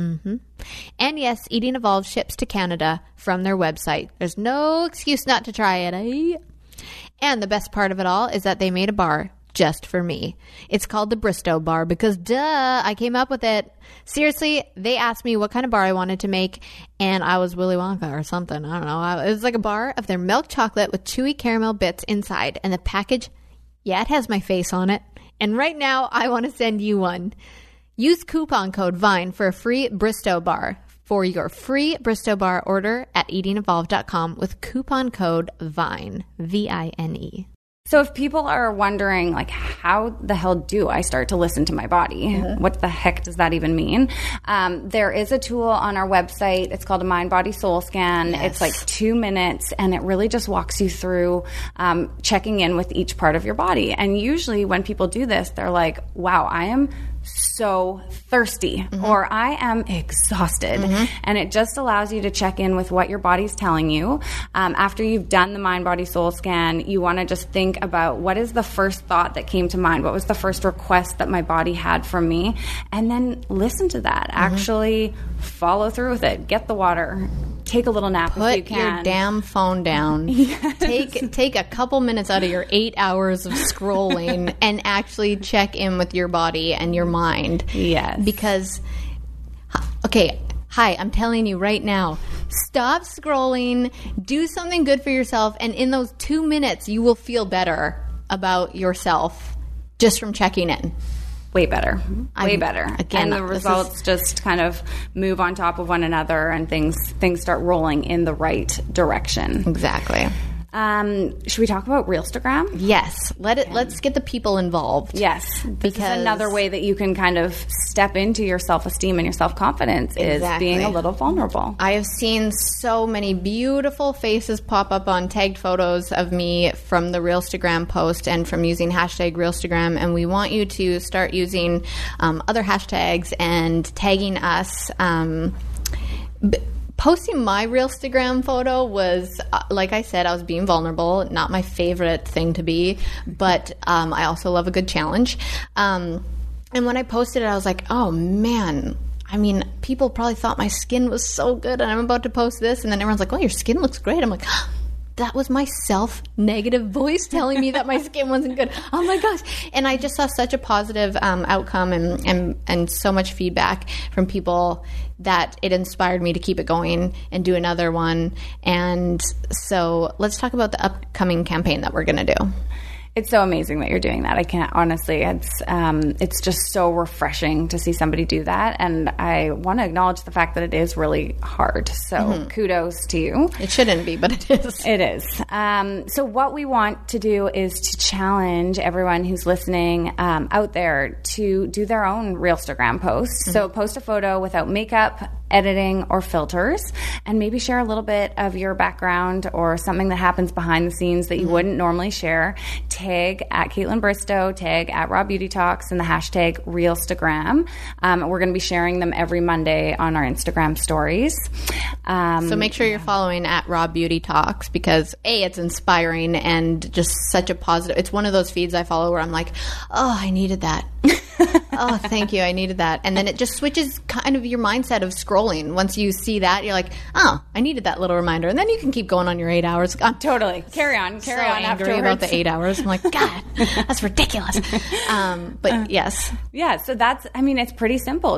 And yes, Eating Evolved ships to Canada from their website. There's no excuse not to try it. Eh? And the best part of it all is that they made a bar just for me. It's called the Bristow Bar because, duh, I came up with it. Seriously, they asked me what kind of bar I wanted to make, and I was Willy Wonka or something. I don't know. It was like a bar of their milk chocolate with chewy caramel bits inside, and the package, it has my face on it. And right now, I want to send you one. Use coupon code VINE for a free Bristow Bar. For your free Bristow Bar order at eatingevolved.com with coupon code VINE, VINE.
So if people are wondering, like, how the hell do I start to listen to my body? What the heck does that even mean? There is a tool on our website. It's called a Mind Body Soul Scan.
Yes.
It's like 2 minutes, and it really just walks you through checking in with each part of your body. And usually when people do this, they're like, wow, I am so thirsty or I am exhausted. And it just allows you to check in with what your body's telling you. After you've done the Mind Body Soul Scan, you want to just think about what is the first thought that came to mind? What was the first request that my body had from me? And then listen to that. Actually follow through with it. Get the water. Take a little nap if you
Put
can.
your damn phone down. Take a couple minutes out of your 8 hours of scrolling and actually check in with your body and your mind.
Yes.
Because, okay, hi, I'm telling you right now, stop scrolling, do something good for yourself, and in those 2 minutes, you will feel better about yourself just from checking in.
Way better. Way
I'm-
better.
again,
and the
this
results just kind of move on top of one another, and things start rolling in the right direction.
Exactly.
Should we talk about Reelstagram?
Yes. Let's get the people involved.
Yes. This is another way that you can kind of step into your self-esteem and your self-confidence is being a little vulnerable.
I have seen so many beautiful faces pop up on tagged photos of me from the Reelstagram post and from using hashtag Reelstagram, and we want you to start using other hashtags and tagging us. Posting my Reelstagram photo was, like I said, I was being vulnerable. Not my favorite thing to be, but I also love a good challenge. And when I posted it, I was like, oh, man. I mean, people probably thought my skin was so good, and I'm about to post this, and then everyone's like, oh, your skin looks great. I'm like, that was my self-negative voice telling me that my skin wasn't good. Oh my gosh. And I just saw such a positive outcome and so much feedback from people that it inspired me to keep it going and do another one. And so let's talk about the upcoming campaign that we're going to do.
It's so amazing that you're doing that. I can't honestly. It's just so refreshing to see somebody do that, and I want to acknowledge the fact that it is really hard. So kudos to you.
It shouldn't be, but it is.
It is. So what we want to do is to challenge everyone who's listening out there to do their own Reelstagram posts. So post a photo without makeup, editing, or filters, and maybe share a little bit of your background or something that happens behind the scenes that you wouldn't normally share. Tag at Caitlin Bristow, tag at Raw Beauty Talks, and the hashtag Reelstagram. We're going to be sharing them every Monday on our Instagram stories.
So make sure you're following at Raw Beauty Talks because A, it's inspiring and just such a positive. It's one of those feeds I follow where I'm like, oh, I needed that. Oh, thank you. I needed that. And then it just switches kind of your mindset of scrolling. Once you see that, you're like, oh, I needed that little reminder. And then you can keep going on your 8 hours. I'm
Totally. Carry on.
so angry
afterwards.
about the 8 hours. I'm like, God, that's ridiculous. But yes.
Yeah, so that's, I mean, it's pretty simple.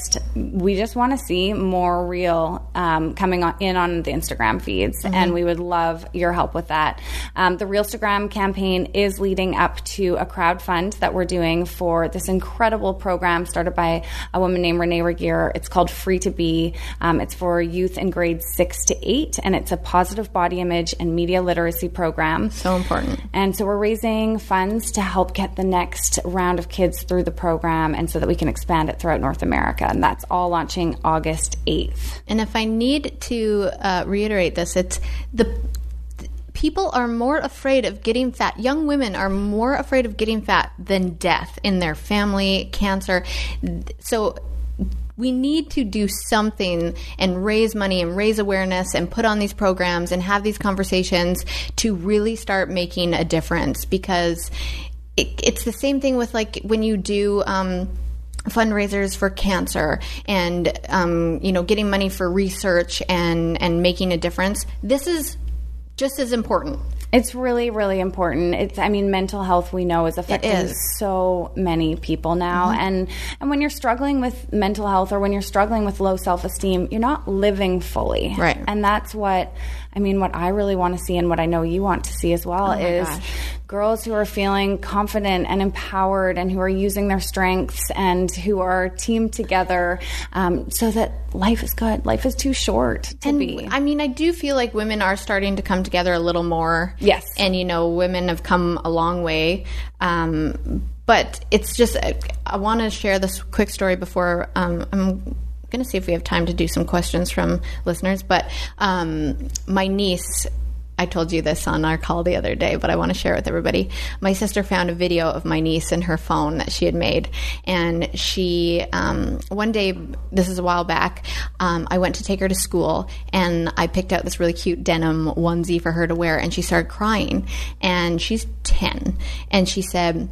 We just want to see more reel coming in on the Instagram feeds, and we would love your help with that. The Reelstagram campaign is leading up to a crowdfund that we're doing for this incredible program started by a woman named Renee Regier. It's called Free to Be. It's for youth in grades 6 to 8, and it's a positive body image and media literacy program.
So important.
And so we're raising funds to help get the next round of kids through the program and so that we can expand it throughout North America. And that's all launching August 8th.
And if I need to reiterate this, it's people are more afraid of getting fat. Young women are more afraid of getting fat than death in their family, cancer. So we need to do something and raise money and raise awareness and put on these programs and have these conversations to really start making a difference, because it's the same thing with like when you do fundraisers for cancer and getting money for research and making a difference. This is just as important.
It's really, really important. Mental health we know is affecting so many people now. And when you're struggling with mental health or when you're struggling with low self-esteem, you're not living fully.
Right.
And that's what I really want to see, and what I know you want to see as well, is girls who are feeling confident and empowered and who are using their strengths and who are teamed together so that life is good. Life is too short to be.
I mean, I do feel like women are starting to come together a little more.
Yes.
And, women have come a long way. But it's just, I want to share this quick story before I'm going to see if we have time to do some questions from listeners. But my niece, I told you this on our call the other day, but I want to share it with everybody. My sister found a video of my niece in her phone that she had made. And she, one day, this is a while back, I went to take her to school and I picked out this really cute denim onesie for her to wear. And she started crying. And she's 10. And she said,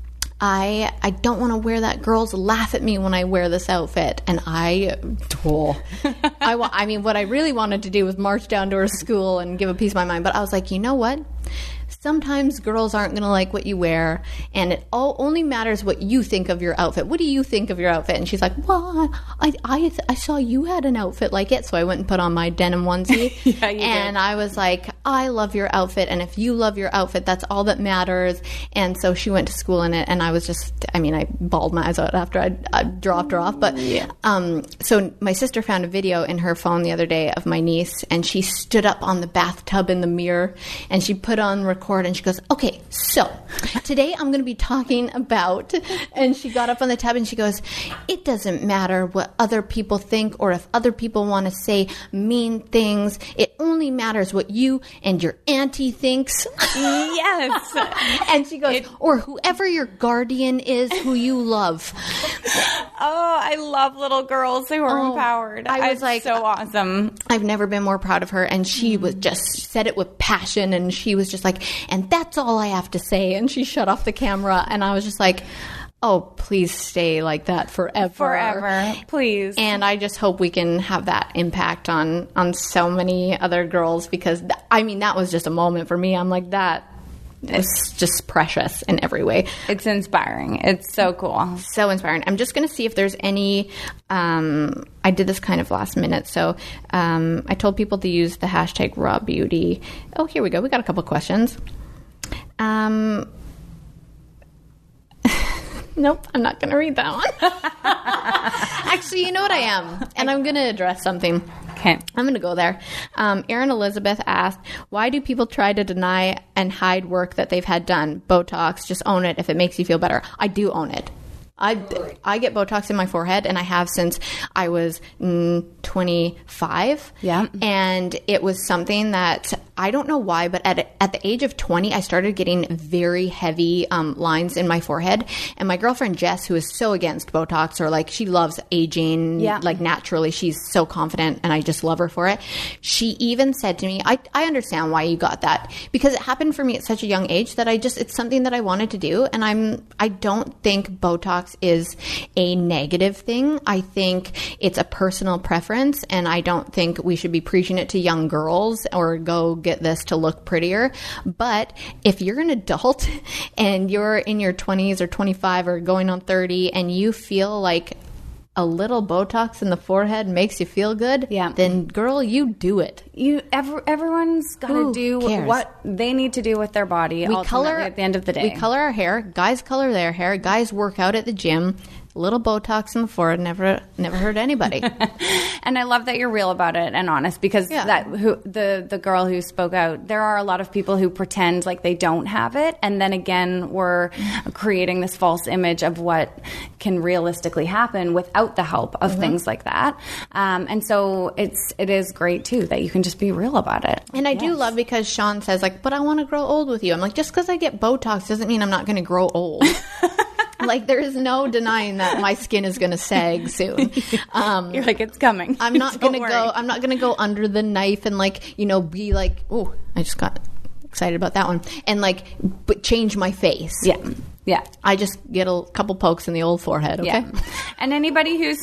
I don't want to wear that. Girls laugh at me when I wear this outfit. And I mean, what I really wanted to do was march down to her school and give a piece of my mind. But I was like, you know what? Sometimes girls aren't going to like what you wear, and it only matters what you think of your outfit. What do you think of your outfit? And she's like, well, I saw you had an outfit like it, so I went and put on my denim onesie.
Yeah, you
and
did.
I was like, I love your outfit, and if you love your outfit, that's all that matters. And so she went to school in it, and I was just, I bawled my eyes out after I dropped her off. But so my sister found a video in her phone the other day of my niece, and she stood up on the bathtub in the mirror, and she put on record, and she goes, okay, so today I'm going to be talking about, and she got up on the tub and she goes, it doesn't matter what other people think or if other people want to say mean things. It only matters what you and your auntie thinks.
Yes.
And she goes, or whoever your guardian is who you love.
Oh, I love little girls who are empowered.
I was
it's
like,
so awesome.
I've never been more proud of her. And she was just said it with passion. And she was just like, and that's all I have to say. And she shut off the camera. And I was just like, oh, please stay like that forever.
Forever. Please.
And I just hope we can have that impact on so many other girls, because, that was just a moment for me. I'm like, that is just precious in every way.
It's inspiring. It's so cool.
So inspiring. I'm just going to see if there's any, I did this kind of last minute. So I told people to use the hashtag raw beauty. Oh, here we go. We got a couple questions. Nope, I'm not going to read that one. Actually, you know what I am? And I'm going to address something.
Okay.
I'm going to go there. Erin Elizabeth asked, why do people try to deny and hide work that they've had done? Botox, just own it if it makes you feel better. I do own it. I get Botox in my forehead, and I have since I was 25.
Yeah.
And it was something that, I don't know why, but at the age of 20, I started getting very heavy lines in my forehead. And my girlfriend Jess, who is so against Botox, or like she loves aging, like naturally, she's so confident, and I just love her for it. She even said to me, I understand why you got that, because it happened for me at such a young age that it's something that I wanted to do. And I don't think Botox is a negative thing. I think it's a personal preference, and I don't think we should be preaching it to young girls or go get this to look prettier. But if you're an adult and you're in your 20s or 25 or going on 30 and you feel like a little Botox in the forehead makes you feel good, then girl, you do it.
Everyone's got to do what they need to do with their body. We color at the end of the day.
We color our hair. Guys color their hair. Guys work out at the gym. A little Botox in the forehead never hurt anybody.
And I love that you're real about it and honest, because the girl who spoke out, there are a lot of people who pretend like they don't have it, and then again we're creating this false image of what can realistically happen without the help of things like that. And so it is great too that you can just be real about it.
And I do love, because Sean says like, but I want to grow old with you. I'm like, just because I get Botox doesn't mean I'm not going to grow old. Like, there is no denying that my skin is going to sag soon.
You're like, it's coming.
I'm not going to go under the knife and be like, oh, I just got excited about that one, and but change my face.
Yeah.
I just get a couple pokes in the old forehead, okay?
Yeah. And anybody who's...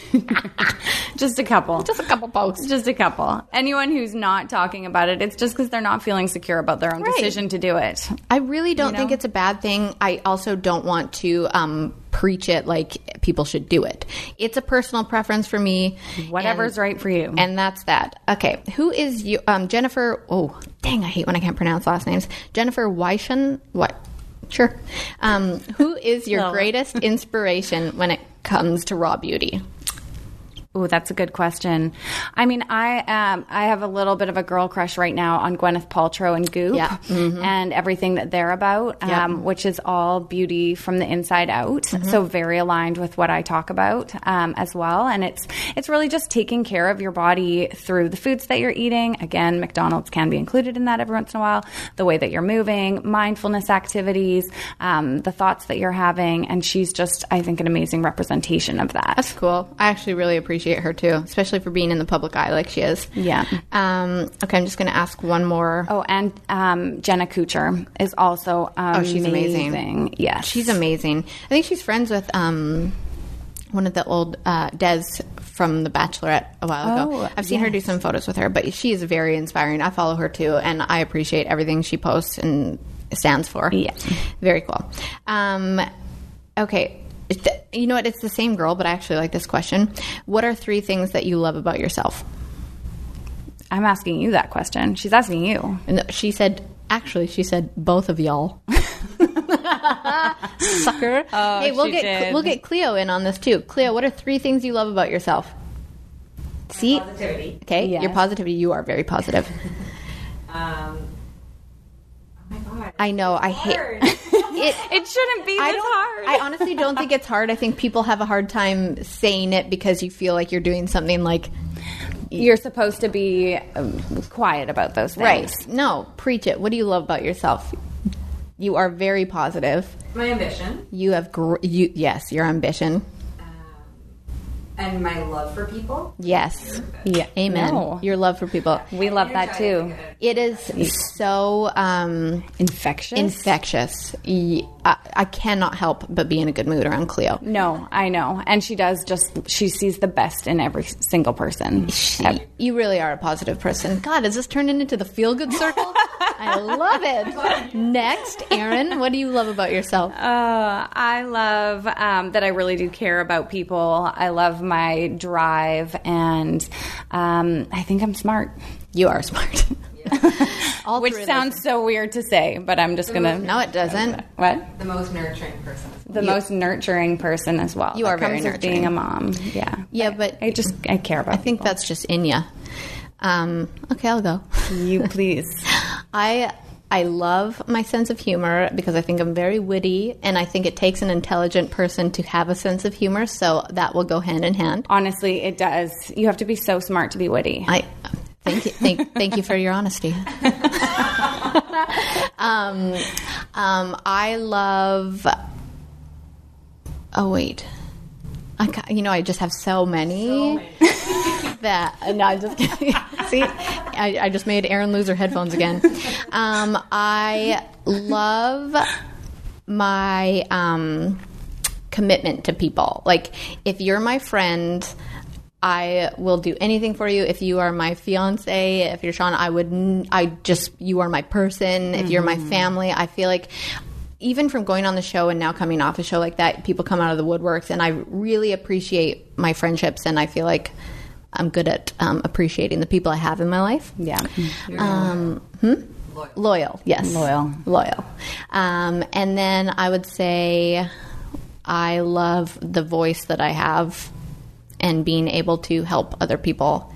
just a couple.
Just a couple pokes.
Just a couple. Anyone who's not talking about it, it's just because they're not feeling secure about their own decision to do it.
I really don't think it's a bad thing. I also don't want to preach it like people should do it. It's a personal preference for me.
Whatever's right for you.
And that's that. Okay. Who is you? Jennifer... Oh, dang, I hate when I can't pronounce last names. Jennifer Weishen. What? Sure. Who is your greatest inspiration when it comes to raw beauty?
Oh, that's a good question. I mean, I have a little bit of a girl crush right now on Gwyneth Paltrow and Goop and everything that they're about, which is all beauty from the inside out. So very aligned with what I talk about as well. And it's really just taking care of your body through the foods that you're eating. Again, McDonald's can be included in that every once in a while. The way that you're moving, mindfulness activities, the thoughts that you're having. And she's just, I think, an amazing representation of that.
That's cool. I actually really appreciate her too, especially for being in the public eye like she is.
Yeah.
Okay, I'm just going to ask one more.
Oh, and Jenna Kutcher is also amazing.
Oh, she's amazing.
Yes.
She's amazing. I think she's friends with one of the old Des from The Bachelorette a while ago. I've seen her do some photos with her, but she is very inspiring. I follow her too, and I appreciate everything she posts and stands for.
Yeah.
Very cool. Okay. You know what? It's the same girl, but I actually like this question. What are 3 things that you love about yourself?
I'm asking you that question. She's asking you.
And she said both of y'all. Sucker.
Oh,
hey, we'll get Cleo in on this too. Cleo, what are 3 things you love about yourself? See?
Positivity.
Okay,
Yes.
your positivity. You are very positive.
Oh my God.
I know. I hate
It shouldn't be this hard.
I honestly don't think it's hard. I think people have a hard time saying it because you feel like you're doing something like
You're supposed to be quiet about those things.
right. No, preach it. What do you love about yourself? You are very positive.
My ambition
You have yes, your ambition.
and my love for people.
Yes.
Yeah.
Amen.
No.
Your love for people.
We love that too.
It is so
Infectious?
I cannot help but be in a good mood around Cleo.
No, I know. And she sees the best in every single person.
You really are a positive person. God, is this turning into the feel-good circle? I love it. Next, Erin, what do you love about yourself?
I love that I really do care about people. I love my drive, and I think I'm smart.
You are smart. All
Which
three of
sounds so weird to say, but I'm just going to...
No, it doesn't.
What?
The most nurturing person.
The most nurturing person as well.
You are
That
very
comes with being a mom. Yeah.
Yeah, but
I care about
I think that's just in you. Okay, I'll go.
you, please.
I love my sense of humor because I think I'm very witty, and I think it takes an intelligent person to have a sense of humor, so that will go hand in hand.
Honestly, it does. You have to be so smart to be witty.
Thank you. Thank you for your honesty. I love. Oh wait, I just have so many. That no, I'm just kidding. See, I just made Erin lose her headphones again. I love my commitment to people. Like, if you're my friend, I will do anything for you. If you are my fiance, if you're Sean, you are my person. If you're my family, I feel like even from going on the show and now coming off a show like that, people come out of the woodworks, and I really appreciate my friendships, and I feel like I'm good at appreciating the people I have in my life.
Yeah.
Loyal. Yes. Loyal. And then I would say I love the voice that I have and being able to help other people.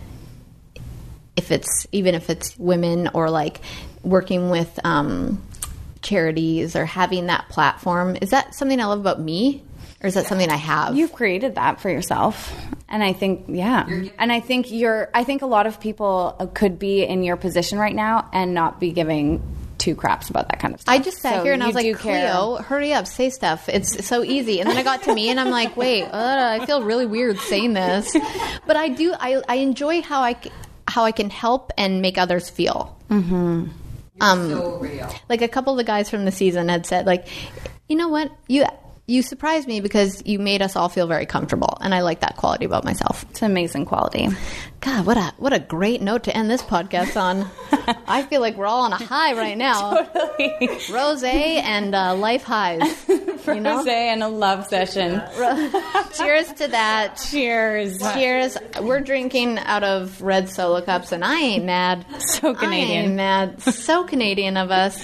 Even if it's women, or like working with charities, or having that platform. Is that something I love about me? Or is that something I have?
You've created that for yourself. And I think, and I think I think a lot of people could be in your position right now and not be giving 2 craps about that kind of stuff.
I just sat here and I was like, Cleo, hurry up, say stuff. It's so easy. And then I got to me and I'm like, wait, I feel really weird saying this. But I enjoy how I can help and make others feel.
Mm-hmm. So real.
Like, a couple of the guys from the season had said, like, you know what? You surprised me because you made us all feel very comfortable, and I like that quality about myself.
It's an amazing quality.
God, what a great note to end this podcast on. I feel like we're all on a high right now.
Totally.
Rosé and life highs.
For Jose and a love session.
Cheers to that.
Cheers.
Cheers. We're drinking out of red Solo cups, and I ain't mad.
So Canadian.
I ain't mad. So Canadian of us.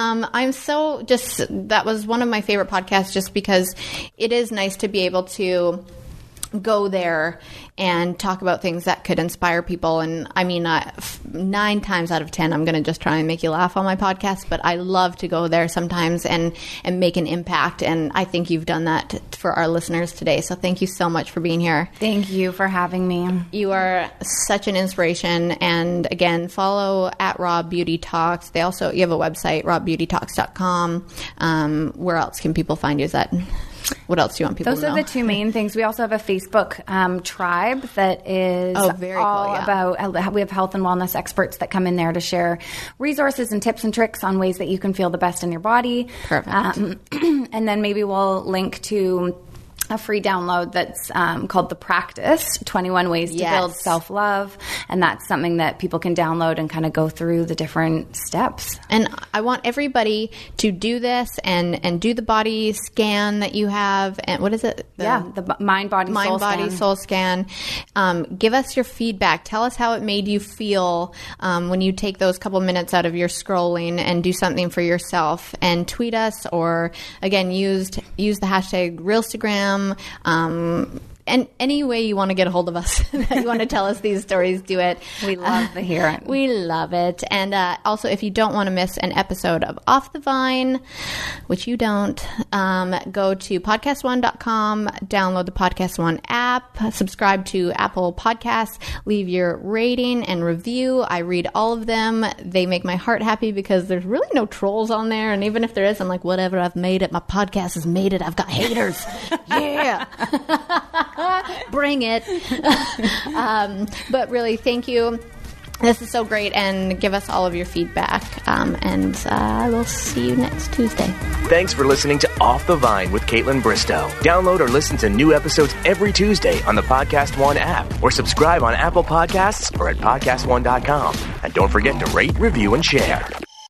That was one of my favorite podcasts just because it is nice to be able to go there and talk about things that could inspire people. And I mean, 9 times out of 10, I'm going to just try and make you laugh on my podcast, but I love to go there sometimes and make an impact. And I think you've done that for our listeners today. So thank you so much for being here.
Thank you for having me.
You are such an inspiration. And again, follow at Raw Beauty Talks. You have a website, rawbeautytalks.com. Where else can people find you? What else do you want people to know?
Those are the 2 main things. We also have a Facebook tribe that is about, we have health and wellness experts that come in there to share resources and tips and tricks on ways that you can feel the best in your body.
Perfect.
And then maybe we'll link to a free download that's called The Practice, 21 Ways to Build Self-Love. And that's something that people can download and kind of go through the different steps.
And I want everybody to do this and do the body scan that you have. And what is it?
The Mind, Body,
Soul Scan. Give us your feedback. Tell us how it made you feel when you take those couple minutes out of your scrolling and do something for yourself. And tweet us, or again, use the hashtag Realstagram. And any way you want to get a hold of us, that you want to tell us these stories, do it.
We love to hear it.
We love it. And also, if you don't want to miss an episode of Off the Vine, which you don't, go to podcastone.com, download the Podcast One app, subscribe to Apple Podcasts, leave your rating and review. I read all of them. They make my heart happy because there's really no trolls on there. And even if there is, I'm like, whatever, I've made it. My podcast has made it. I've got haters. Yeah. Bring it. But really, thank you. This is so great, and give us all of your feedback. And we'll see you next Tuesday.
Thanks for listening to Off the Vine with Caitlin Bristow. Download or listen to new episodes every Tuesday on the Podcast One app, or subscribe on Apple Podcasts or at podcastone.com. And don't forget to rate, review, and share.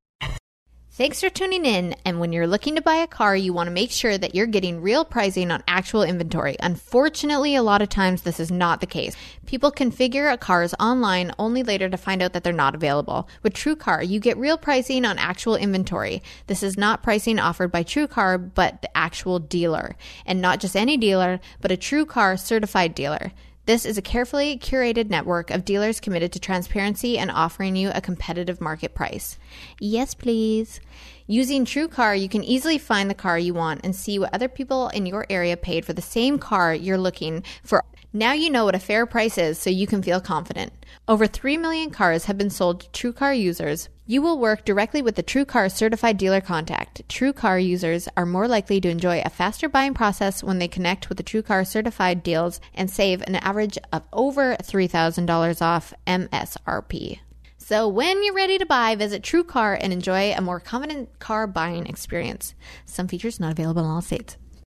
Thanks for tuning in. And when you're looking to buy a car, you want to make sure that you're getting real pricing on actual inventory. Unfortunately, a lot of times this is not the case. People configure cars online only later to find out that they're not available. With TrueCar, you get real pricing on actual inventory. This is not pricing offered by TrueCar, but the actual dealer. And not just any dealer, but a TrueCar certified dealer. This is a carefully curated network of dealers committed to transparency and offering you a competitive market price. Yes, please. Using TrueCar, you can easily find the car you want and see what other people in your area paid for the same car you're looking for. Now you know what a fair price is, so you can feel confident. Over 3 million cars have been sold to TrueCar users. You will work directly with the TrueCar certified dealer contact. TrueCar users are more likely to enjoy a faster buying process when they connect with the TrueCar certified deals and save an average of over $3,000 off MSRP. So when you're ready to buy, visit TrueCar and enjoy a more confident car buying experience. Some features not available in all states.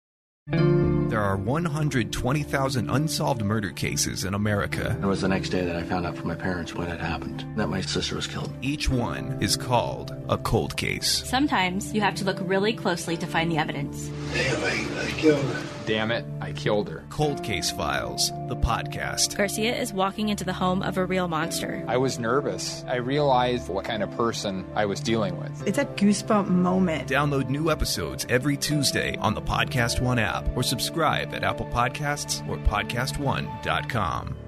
There are 120,000 unsolved murder cases in America.
It was the next day that I found out from my parents what had happened, that my sister was killed.
Each one is called a cold case.
Sometimes you have to look really closely to find the evidence.
Damn, I killed her.
Damn it, I killed her.
Cold Case Files, the podcast.
Garcia is walking into the home of a real monster.
I was nervous. I realized what kind of person I was dealing with.
It's a goosebump moment.
Download new episodes every Tuesday on the Podcast One app, or subscribe at Apple Podcasts or podcastone.com.